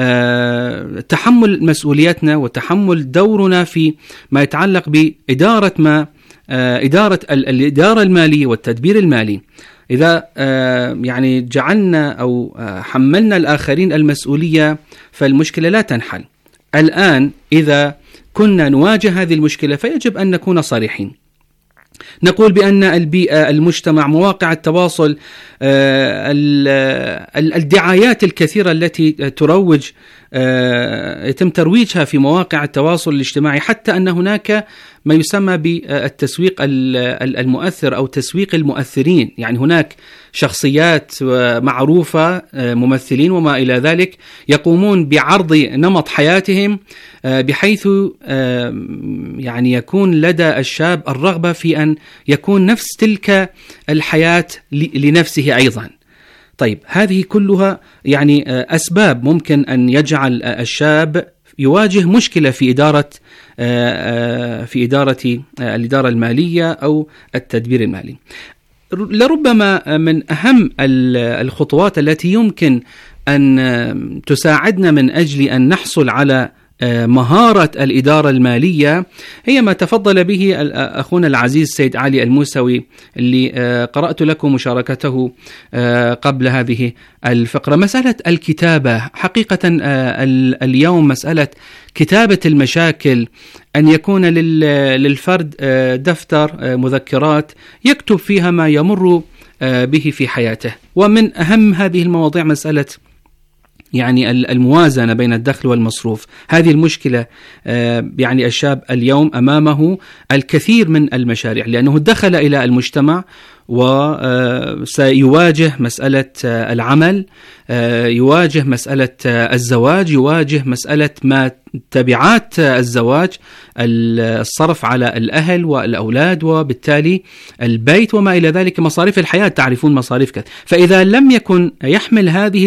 تحمل مسؤوليتنا وتحمل دورنا في ما يتعلق بإدارة ما إدارة الإدارة المالية والتدبير المالي. إذا يعني جعلنا أو حملنا الآخرين المسؤولية فالمشكلة لا تنحل. الآن إذا كنا نواجه هذه المشكلة فيجب أن نكون صريحين، نقول بأن البيئة، المجتمع، مواقع التواصل، الدعايات الكثيرة التي تروج يتم ترويجها في مواقع التواصل الاجتماعي، حتى أن هناك ما يسمى بالتسويق المؤثر أو تسويق المؤثرين، يعني هناك شخصيات معروفة، ممثلين وما إلى ذلك، يقومون بعرض نمط حياتهم بحيث يعني يكون لدى الشاب الرغبة في أن يكون نفس تلك الحياة لنفسه أيضا. طيب هذه كلها يعني أسباب ممكن أن يجعل الشاب يواجه مشكلة في إدارة في إدارة الإدارة المالية أو التدبير المالي. لربما من أهم الخطوات التي يمكن أن تساعدنا من أجل أن نحصل على مهارة الإدارة المالية هي ما تفضل به أخونا العزيز سيد علي الموسوي، اللي قرأت لكم مشاركته قبل هذه الفقرة. مسألة الكتابة حقيقة اليوم مسألة كتابة المشاكل، أن يكون للفرد دفتر مذكرات يكتب فيها ما يمر به في حياته. ومن أهم هذه المواضيع مسألة يعني الموازنة بين الدخل والمصروف. هذه المشكلة يعني الشاب اليوم أمامه الكثير من المشاريع، لأنه دخل إلى المجتمع وسيواجه مسألة العمل، يواجه مسألة الزواج، يواجه مسألة ما تبعات الزواج، الصرف على الأهل والأولاد وبالتالي البيت وما إلى ذلك، مصاريف الحياة، تعرفون مصاريف كذا. فإذا لم يكن يحمل هذه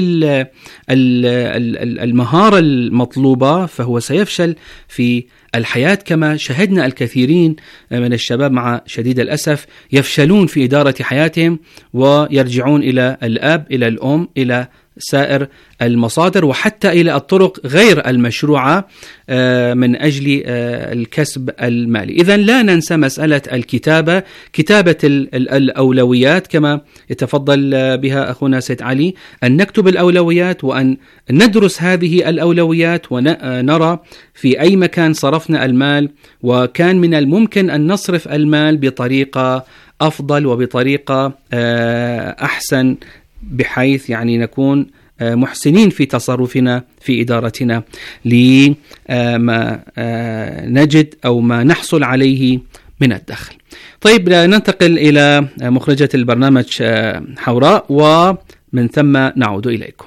المهارة المطلوبة فهو سيفشل في الحياة، كما شهدنا الكثيرين من الشباب مع شديد الأسف يفشلون في إدارة حياتهم ويرجعون إلى الأب، إلى الأم، إلى سائر المصادر وحتى إلى الطرق غير المشروعة من أجل الكسب المالي. إذن لا ننسى مسألة الكتابة، كتابة الأولويات كما يتفضل بها أخونا سيد علي، أن نكتب الأولويات وأن ندرس هذه الأولويات ونرى في أي مكان صرفنا المال، وكان من الممكن أن نصرف المال بطريقة أفضل وبطريقة أحسن، بحيث يعني نكون محسنين في تصرفنا في إدارتنا لما نجد أو ما نحصل عليه من الدخل. طيب ننتقل إلى مخرجة البرنامج حوراء ومن ثم نعود إليكم.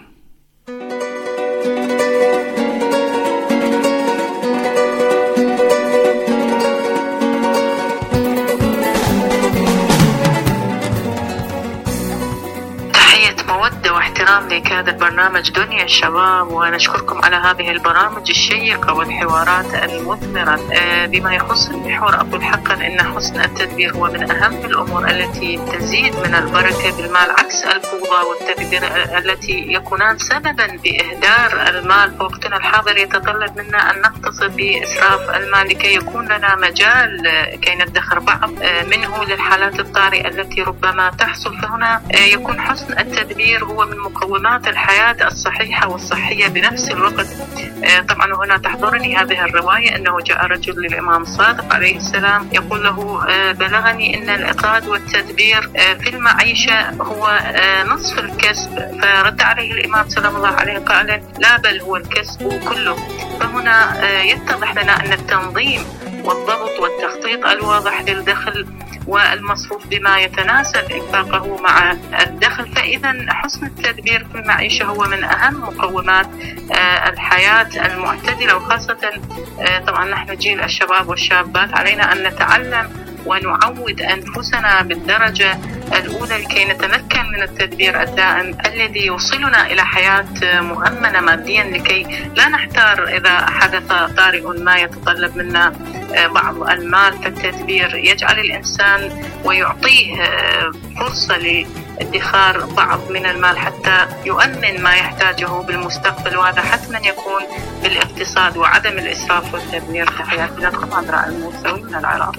لك هذا البرنامج دنيا الشباب، ونشكركم على هذه البرامج الشيقة والحوارات المثمرة بما يخص المحور. أقول حقا إن حسن التدبير هو من أهم الأمور التي تزيد من البركة بالمال، عكس الفوضى والتبذير التي يكونان سببا بإهدار المال. فوقتنا الحاضر يتطلب منا أن نقتصد بإسراف المال لكي يكون لنا مجال كي ندخر بعض منه للحالات الطارئة التي ربما تحصل. فهنا يكون حسن التدبير هو من مقومات الحياة الصحيحة والصحية بنفس الوقت. طبعا هنا تحضرني هذه الرواية أنه جاء رجل للإمام الصادق عليه السلام يقول له بلغني أن الإقراض والتدبير في المعيشة هو نصف الكسب. فرد عليه الإمام سلام الله عليه قال لا، بل هو الكسب كله. فهنا يتضح لنا أن التنظيم والضبط والتخطيط الواضح للدخل والمصروف بما يتناسب إنفاقه مع الدخل. فإذا حسن التدبير في المعيشة هو من أهم مقومات الحياة المعتدلة، وخاصة طبعا نحن جيل الشباب والشابات علينا أن نتعلم ونعود أنفسنا بالدرجة الأولى لكي نتمكن من التدبير الدائم الذي يوصلنا إلى حياة مؤمنة ماديا، لكي لا نحتار إذا حدث طارئ ما يتطلب منا بعض المال. فالتدبير يجعل الإنسان ويعطيه فرصة لادخار بعض من المال حتى يؤمن ما يحتاجه بالمستقبل، وهذا حتما يكون بالاقتصاد وعدم الإسراف والتدمير. تحياتي لكم عذراء الموسوي من العراق.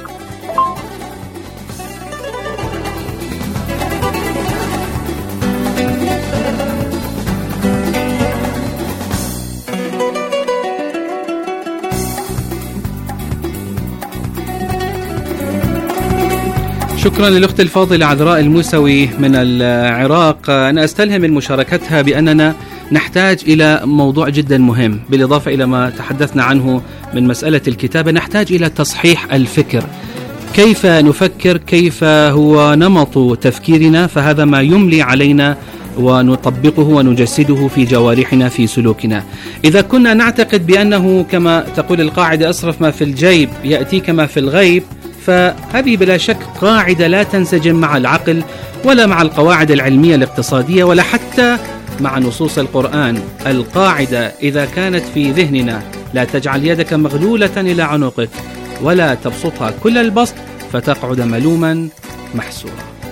شكرا للأخت الفاضلة عذراء الموسوي من العراق. أنا أستلهم من مشاركتها بأننا نحتاج إلى موضوع جدا مهم، بالإضافة إلى ما تحدثنا عنه من مسألة الكتابة، نحتاج إلى تصحيح الفكر. كيف نفكر، كيف هو نمط تفكيرنا، فهذا ما يملي علينا ونطبقه ونجسده في جوارحنا في سلوكنا. إذا كنا نعتقد بأنه كما تقول القاعدة أصرف ما في الجيب يأتيك ما في الغيب، فهذه بلا شك قاعدة لا تنسجم مع العقل ولا مع القواعد العلمية الاقتصادية ولا حتى مع نصوص القرآن. القاعدة إذا كانت في ذهننا لا تجعل يدك مغلولة إلى عنقك ولا تبسطها كل البسط فتقعد ملوما محسورا.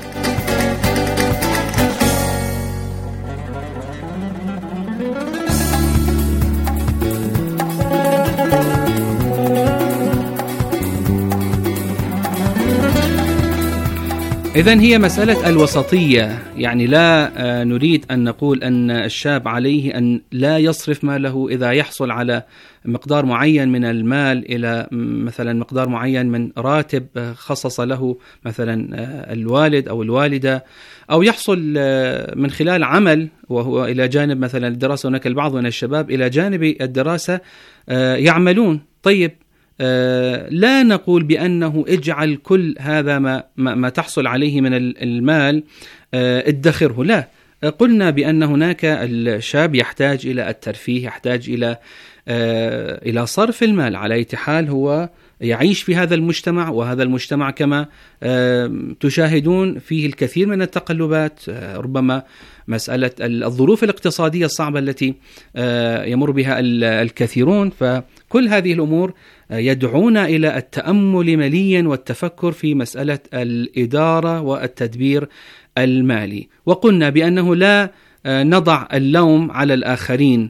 إذن هي مسألة الوسطية، يعني لا نريد أن نقول أن الشاب عليه أن لا يصرف ماله إذا يحصل على مقدار معين من المال إلى مثلا مقدار معين من راتب خصص له مثلا الوالد أو الوالدة، أو يحصل من خلال عمل وهو إلى جانب مثلا الدراسة. هناك البعض من الشباب إلى جانب الدراسة يعملون. طيب آه لا نقول بأنه اجعل كل هذا ما, ما, ما تحصل عليه من المال آه ادخره، لا. آه قلنا بأن هناك الشاب يحتاج إلى الترفيه، يحتاج إلى آه إلى صرف المال. على أي حال هو يعيش في هذا المجتمع، وهذا المجتمع كما آه تشاهدون فيه الكثير من التقلبات، آه ربما مسألة الظروف الاقتصادية الصعبة التي آه يمر بها الكثيرون. فكل هذه الأمور يدعونا إلى التأمل مليا والتفكر في مسألة الإدارة والتدبير المالي. وقلنا بأنه لا نضع اللوم على الآخرين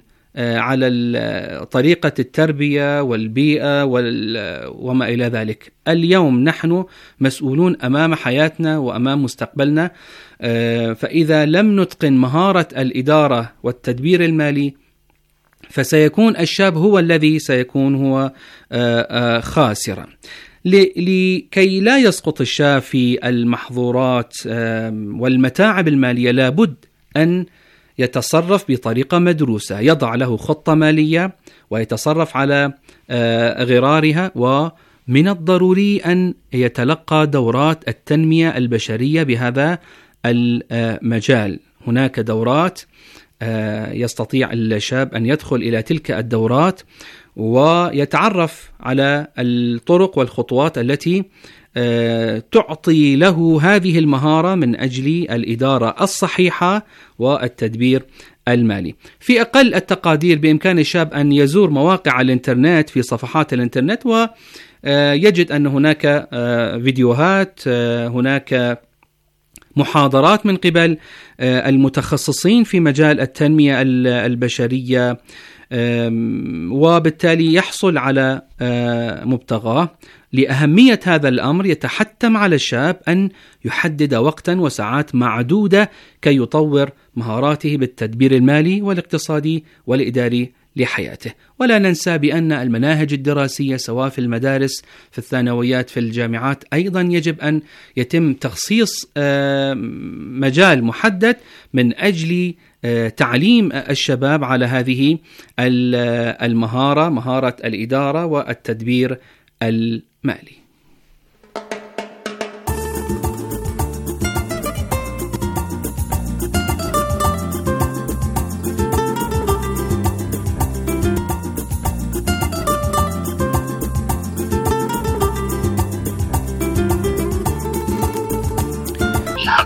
على طريقة التربية والبيئة وما إلى ذلك. اليوم نحن مسؤولون أمام حياتنا وأمام مستقبلنا، فإذا لم نتقن مهارة الإدارة والتدبير المالي فسيكون الشاب هو الذي سيكون هو خاسرا. لكي لا يسقط الشاب في المحظورات والمتاعب المالية لابد أن يتصرف بطريقة مدروسة، يضع له خطة مالية ويتصرف على غرارها. ومن الضروري أن يتلقى دورات التنمية البشرية بهذا المجال. هناك دورات يستطيع الشاب أن يدخل إلى تلك الدورات ويتعرف على الطرق والخطوات التي تعطي له هذه المهارة من أجل الإدارة الصحيحة والتدبير المالي. في أقل التقادير بإمكان الشاب أن يزور مواقع الإنترنت في صفحات الإنترنت ويجد أن هناك فيديوهات، هناك محاضرات من قبل المتخصصين في مجال التنمية البشرية، وبالتالي يحصل على مبتغاه. لأهمية هذا الأمر يتحتم على الشاب أن يحدد وقتا وساعات معدودة كي يطور مهاراته بالتدبير المالي والاقتصادي والإداري لحياته. ولا ننسى بأن المناهج الدراسية سواء في المدارس، في الثانويات، في الجامعات، أيضا يجب أن يتم تخصيص مجال محدد من أجل تعليم الشباب على هذه المهارة، مهارة الإدارة والتدبير المالي.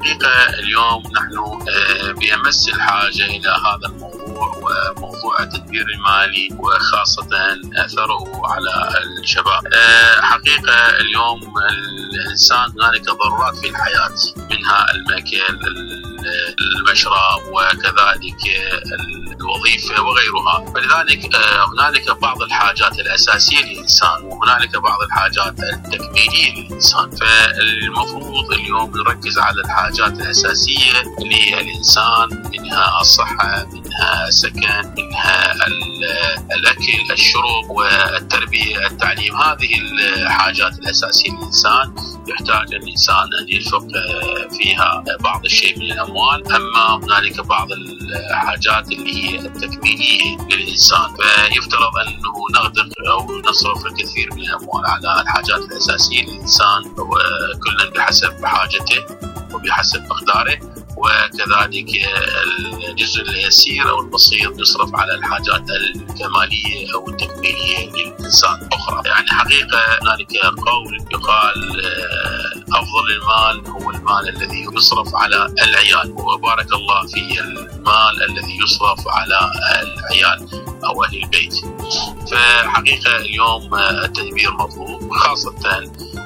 حقيقة اليوم نحن بأمس الحاجة إلى هذا الموضوع، وموضوع التدبير المالي وخاصة أثره على الشباب. حقيقة اليوم الإنسان هنالك ضرورات في الحياة، منها المأكل، المشرب، وكذلك الوظيفة وغيرها. فلذلك هنالك بعض الحاجات الأساسية للإنسان، وهنالك بعض الحاجات التكميلية للإنسان. فالمفروض اليوم نركز على الحاجات الأساسية للإنسان، منها الصحة، منها السكن، منها الأكل، الشرب، والتربية، التعليم. هذه الحاجات الأساسية للإنسان يحتاج الإنسان أن ينفق فيها بعض الشيء من الأموال. أما هنالك بعض الحاجات اللي هي التكميلية للإنسان، فيفترض أنه نغدق أو نصرف الكثير من الأموال على الحاجات الأساسية للإنسان، وكل بحسب حاجته وبحسب مقداره، وكذلك الجزء اليسير أو البسيط يصرف على الحاجات الكمالية أو التكميلية للإنسان أخرى. يعني حقيقة هنالك قول يقال أفضل المال هو المال الذي يصرف على العيال، وبارك الله في المال الذي يصرف على العيال أو أهل البيت. فحقيقة اليوم التدبير مطلوب، خاصة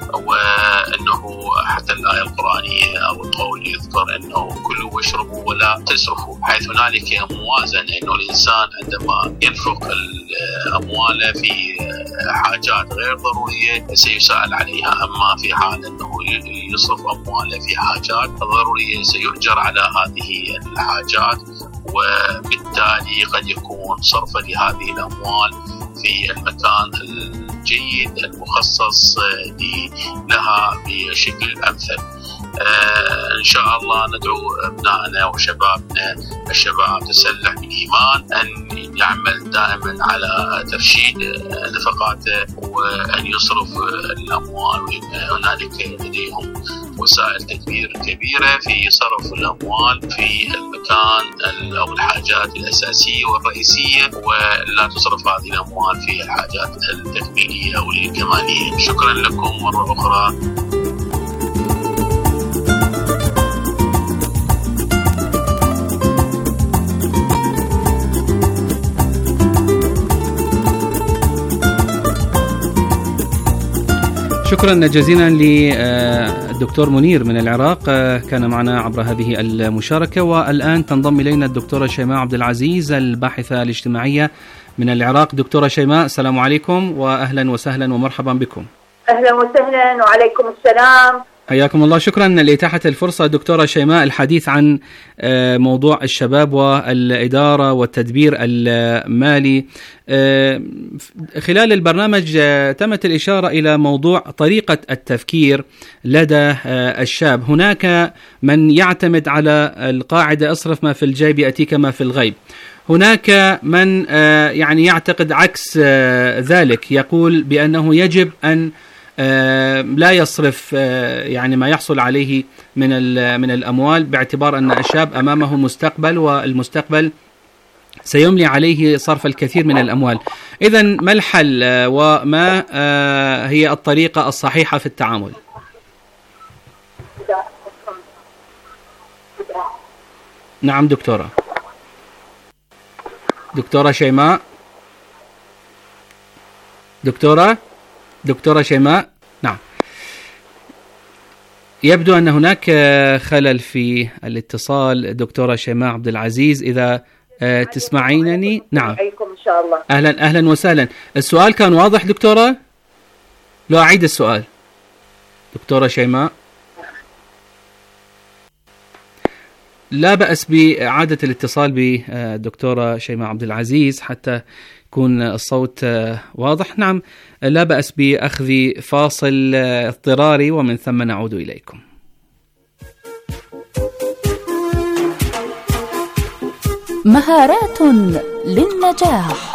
وأنه حتى الآية القرآنية أو القول يذكر أنه كلوا واشربوا ولا تسرفوا، حيث هنالك موازنة أنه الإنسان عندما ينفق الأموال في حاجات غير ضرورية سيسأل عليها، أما في حال أنه يصرف أمواله في حاجات ضرورية سيؤجر على هذه الحاجات، وبالتالي قد يكون صرف لهذه الأموال في المكان الجيد المخصص لها بشكل أمثل. آه إن شاء الله ندعو أبنائنا وشبابنا، الشباب تسلح بالإيمان، أن يعمل دائما على ترشيد نفقاته وأن يصرف الأموال. هنالك لديهم وسائل تدبير كبيرة في صرف الأموال في المكان أو الحاجات الأساسية والرئيسية، ولا تصرف هذه الأموال في الحاجات التكميلية أو الكمالية. شكرا لكم مرة أخرى. شكرا جزيلا للدكتور منير من العراق، كان معنا عبر هذه المشاركة. والآن تنضم إلينا الدكتورة شيماء عبد العزيز الباحثة الاجتماعية من العراق. دكتورة شيماء، السلام عليكم وأهلا وسهلا ومرحبا بكم. أهلا وسهلا وعليكم السلام. حياكم الله. شكرا لإتاحة الفرصة دكتورة شيماء الحديث عن موضوع الشباب والإدارة والتدبير المالي. خلال البرنامج تمت الإشارة إلى موضوع طريقة التفكير لدى الشاب. هناك من يعتمد على القاعدة اصرف ما في الجيب يأتيك ما في الغيب. هناك من يعني يعتقد عكس ذلك، يقول بأنه يجب أن لا يصرف يعني ما يحصل عليه من من الأموال، باعتبار أن الشاب أمامه مستقبل، والمستقبل سيملي عليه صرف الكثير من الأموال. إذن ما الحل وما هي الطريقة الصحيحة في التعامل؟ نعم دكتورة. دكتورة شيماء، دكتورة دكتورة شيماء. نعم، يبدو أن هناك خلل في الاتصال. دكتورة شيماء عبد العزيز، إذا تسمعينني. نعم، عليكم إن شاء الله. أهلا أهلا وسهلا. السؤال كان واضح دكتورة؟ لو أعيد السؤال دكتورة شيماء. لا بأس بإعادة الاتصال بدكتورة شيماء عبد العزيز حتى يكون الصوت واضح. نعم، لا بأس بأخذ فاصل اضطراري ومن ثم نعود إليكم. مهارات للنجاح.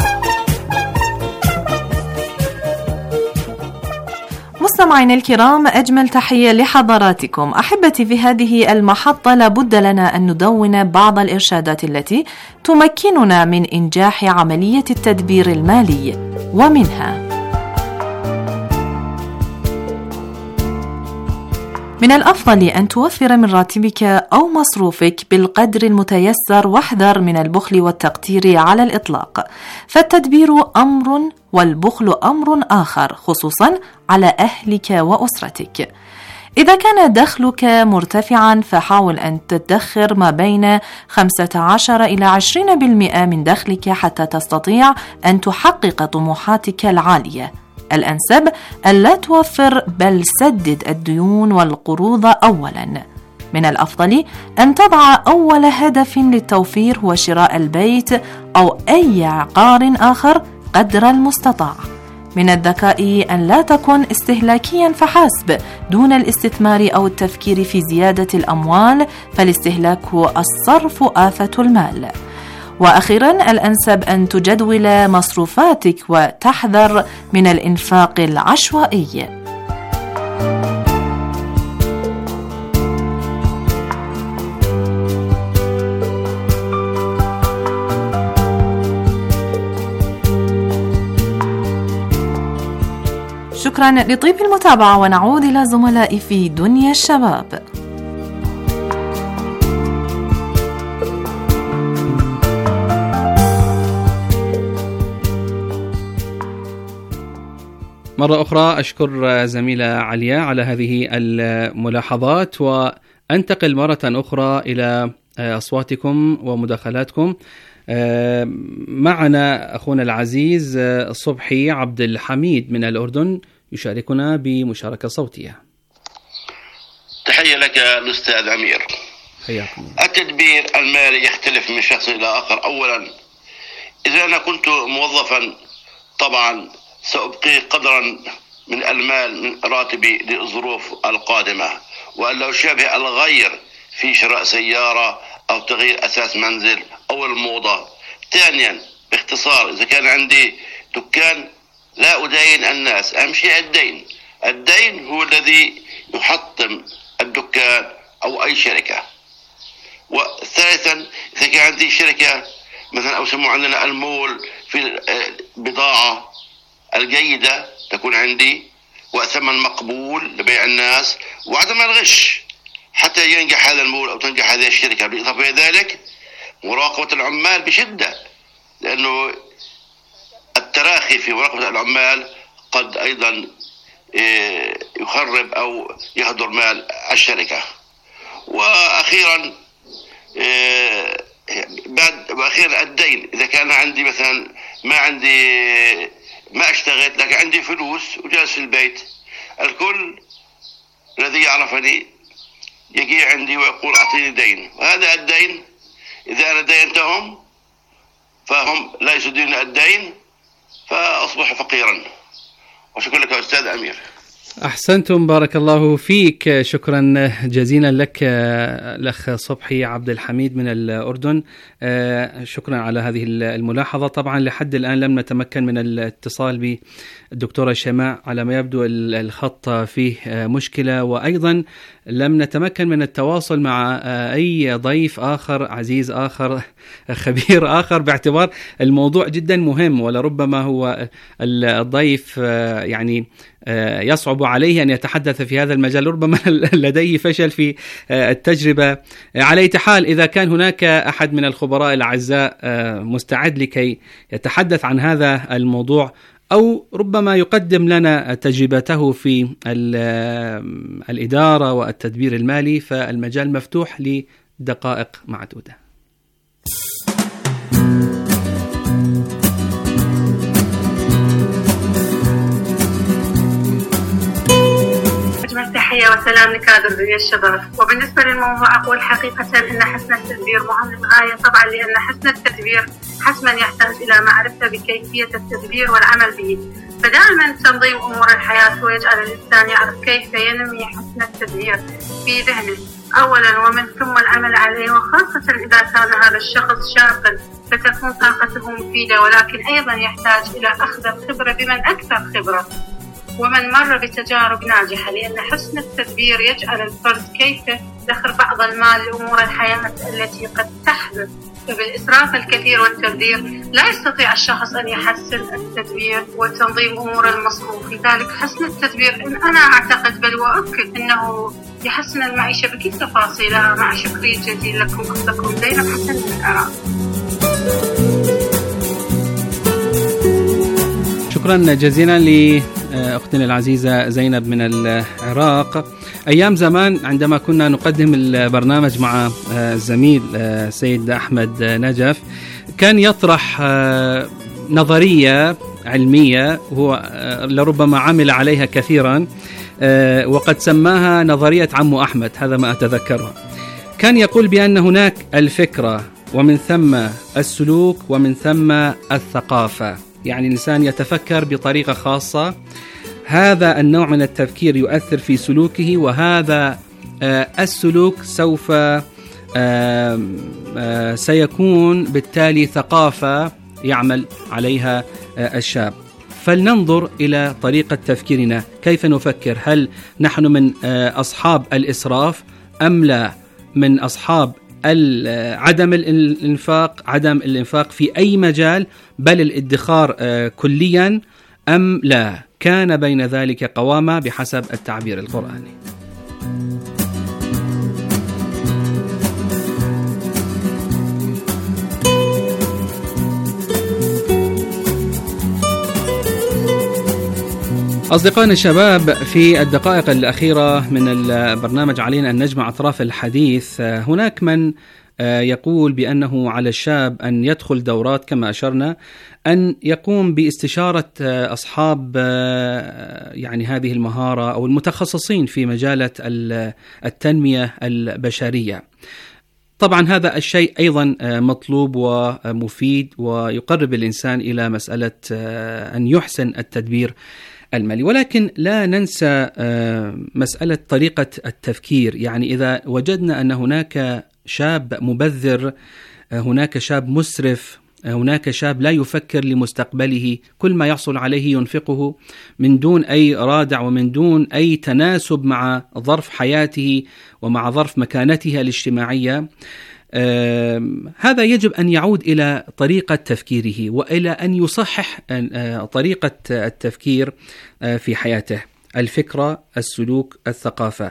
مستمعينا الكرام، أجمل تحية لحضراتكم. أحبتي، في هذه المحطة لابد لنا أن ندون بعض الإرشادات التي تمكننا من إنجاح عملية التدبير المالي، ومنها: من الأفضل أن توفر من راتبك أو مصروفك بالقدر المتيسر، واحذر من البخل والتقتير على الإطلاق، فالتدبير أمر والبخل أمر آخر، خصوصا على أهلك وأسرتك. إذا كان دخلك مرتفعا فحاول أن تدخر ما بين خمسة عشر إلى عشرين بالمئة من دخلك حتى تستطيع أن تحقق طموحاتك العالية. الأنسب ألا توفر بل سدد الديون والقروض أولا. من الأفضل أن تضع أول هدف للتوفير هو شراء البيت أو أي عقار آخر قدر المستطاع. من الذكاء أن لا تكن استهلاكيا فحسب دون الاستثمار أو التفكير في زيادة الأموال، فالاستهلاك الصرف آفة المال. وأخيرا الأنسب أن تجدول مصروفاتك وتحذر من الإنفاق العشوائي. شكرا لطيب المتابعة، ونعود إلى زملائي في دنيا الشباب. مرة أخرى أشكر زميلة علياء على هذه الملاحظات، وأنتقل مرة أخرى إلى أصواتكم ومداخلاتكم. معنا أخونا العزيز صبحي عبد الحميد من الأردن يشاركنا بمشاركة صوتية. تحية لك الأستاذ أمير. حياكم. التدبير المالي يختلف من شخص إلى آخر. أولا، إذا أنا كنت موظفا طبعا سأبقي قدرا من المال من راتبي للظروف القادمة، وألا أشابه الغير في شراء سيارة أو تغيير أساس منزل أو الموضة. ثانيا، باختصار، إذا كان عندي دكان لا أدين الناس، أهم شيء الدين. الدين هو الذي يحطم الدكان أو أي شركة. وثالثا، إذا كان عندي شركة مثلا أو سموه عندنا المول في البضاعة الجيدة تكون عندي، وثمن مقبول لبيع الناس، وعدم الغش حتى ينجح هذا المول أو تنجح هذه الشركة. بالإضافة إلى ذلك مراقبة العمال بشدة، لأنه التراخي في مراقبة العمال قد أيضا يخرب أو يهدر مال الشركة. وأخيرا بعد وأخيرا الدين، إذا كان عندي مثلا ما عندي ما اشتغل لكن عندي فلوس وجالس في البيت، الكل الذي يعرفني يجي عندي ويقول أعطيني دين، وهذا الدين إذا أنا دينتهم فهم لا يسدون الدين فأصبح فقيرا. وشكرا لك أستاذ أمير. أحسنتم، بارك الله فيك. شكرا جزيلا لك الأخ صبحي عبد الحميد من الأردن. شكرا على هذه الملاحظة. طبعا لحد الآن لم نتمكن من الاتصال بالدكتورة شماء، على ما يبدو الخط فيه مشكلة، وأيضا لم نتمكن من التواصل مع أي ضيف آخر عزيز آخر خبير آخر، باعتبار الموضوع جدا مهم، ولربما هو الضيف يعني يصعب عليه أن يتحدث في هذا المجال، ربما لديه فشل في التجربة. على أي حال، إذا كان هناك أحد من الخبراء الأعزاء مستعد لكي يتحدث عن هذا الموضوع، أو ربما يقدم لنا تجربته في الإدارة والتدبير المالي، فالمجال مفتوح لدقائق معدودة. تحية وسلام لكادر دنيا الشباب. وبالنسبة للموضوع أقول حقيقة أن حسن التدبير مهم للغاية، طبعا لأن حسن التدبير حتما يحتاج إلى معرفة بكيفية التدبير والعمل به. فدائما تنظيم أمور الحياة هو يجعل الإنسان يعرف كيف ينمي حسن التدبير في ذهنه أولا، ومن ثم العمل عليه، وخاصة إذا كان هذا الشخص شابا فتكون طاقته مفيدة، ولكن أيضا يحتاج إلى أخذ الخبرة بمن أكثر خبرة. ومن مر بتجارب ناجحة، لأن حسن التدبير يجعل الفرد كيف يدخر بعض المال لأمور الحياة التي قد تحدث. فبالإسراف الكثير والتبذير لا يستطيع الشخص أن يحسن التدبير وتنظيم أمور المصروف. لذلك حسن التدبير إن أنا أعتقد بل وأؤكد أنه يحسن المعيشة بكل تفاصيلها. مع شكري جزيل لكم أختكم زينب حسن من العراق. شكرا جزيلا لأختنا العزيزة زينب من العراق. أيام زمان عندما كنا نقدم البرنامج مع الزميل سيد أحمد نجف كان يطرح نظرية علمية هو لربما عمل عليها كثيرا وقد سماها نظرية عمو أحمد، هذا ما أتذكره. كان يقول بأن هناك الفكرة ومن ثم السلوك ومن ثم الثقافة، يعني الإنسان يتفكر بطريقة خاصة، هذا النوع من التفكير يؤثر في سلوكه، وهذا السلوك سوف سيكون بالتالي ثقافة يعمل عليها الشاب. فلننظر إلى طريقة تفكيرنا، كيف نفكر؟ هل نحن من أصحاب الإسراف أم لا؟ من أصحاب عدم الإنفاق، عدم الإنفاق في أي مجال، بل الادخار كليا أم لا؟ كان بين ذلك قوامة بحسب التعبير القرآني. أصدقائنا الشباب، في الدقائق الأخيرة من البرنامج علينا أن نجمع أطراف الحديث. هناك من يقول بأنه على الشاب أن يدخل دورات كما أشرنا، أن يقوم باستشارة أصحاب يعني هذه المهارة أو المتخصصين في مجالة التنمية البشرية. طبعا هذا الشيء أيضا مطلوب ومفيد ويقرب الإنسان إلى مسألة أن يحسن التدبير المالي، ولكن لا ننسى مسألة طريقة التفكير. يعني إذا وجدنا أن هناك شاب مبذر، هناك شاب مسرف، هناك شاب لا يفكر لمستقبله، كل ما يحصل عليه ينفقه من دون أي رادع ومن دون أي تناسب مع ظرف حياته ومع ظرف مكانته الاجتماعية، آه هذا يجب أن يعود إلى طريقة تفكيره وإلى أن يصحح آه طريقة التفكير آه في حياته، الفكرة، السلوك، الثقافة.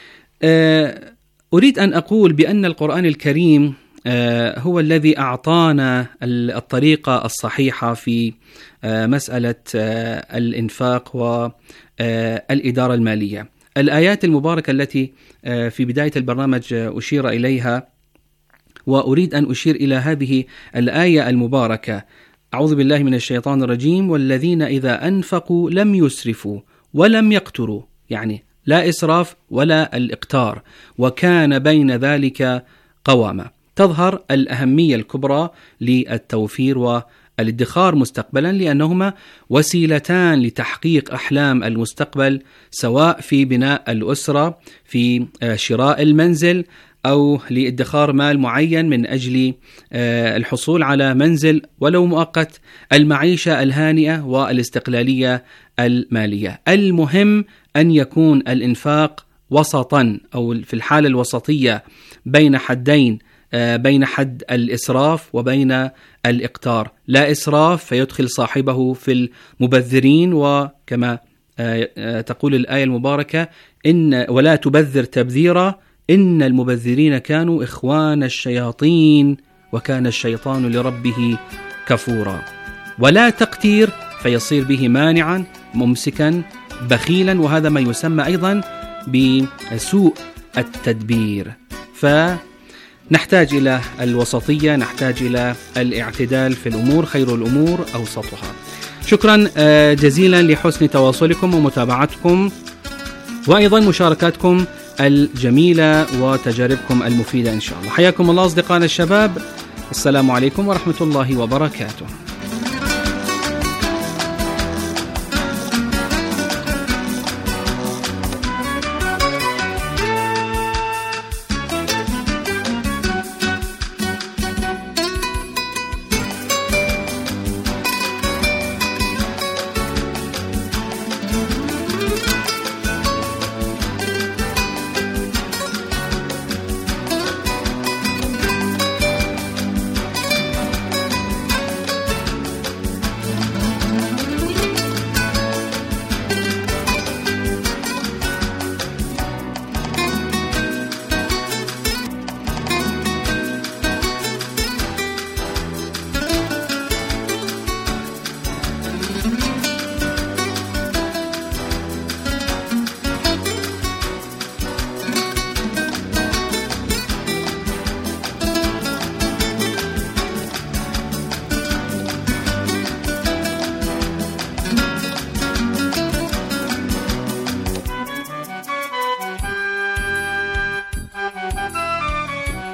آه أريد أن أقول بأن القرآن الكريم آه هو الذي أعطانا الطريقة الصحيحة في آه مسألة آه الإنفاق والإدارة المالية. الآيات المباركة التي آه في بداية البرنامج أشير إليها، وأريد أن أشير إلى هذه الآية المباركة: أعوذ بالله من الشيطان الرجيم، والذين إذا أنفقوا لم يسرفوا ولم يقتروا، يعني لا إسراف ولا الإقتار، وكان بين ذلك قوامة. تظهر الأهمية الكبرى للتوفير والادخار مستقبلا، لأنهما وسيلتان لتحقيق أحلام المستقبل، سواء في بناء الأسرة، في شراء المنزل، أو لادخار مال معين من أجل الحصول على منزل ولو مؤقت، المعيشة الهانئة والاستقلالية المالية. المهم أن يكون الإنفاق وسطا أو في الحالة الوسطية بين حدين، بين حد الإسراف وبين الإقتار. لا إسراف فيدخل صاحبه في المبذرين، وكما تقول الآية المباركة: إن ولا تبذر تبذيرا إن المبذرين كانوا إخوان الشياطين وكان الشيطان لربه كفورا. ولا تقتير فيصير به مانعا ممسكا بخيلا، وهذا ما يسمى أيضا بسوء التدبير. فنحتاج إلى الوسطية، نحتاج إلى الاعتدال في الأمور، خير الأمور أوسطها. شكرا جزيلا لحسن تواصلكم ومتابعتكم، وأيضا مشاركاتكم الجميلة وتجاربكم المفيدة إن شاء الله. حياكم الله أصدقائنا الشباب، السلام عليكم ورحمة الله وبركاته.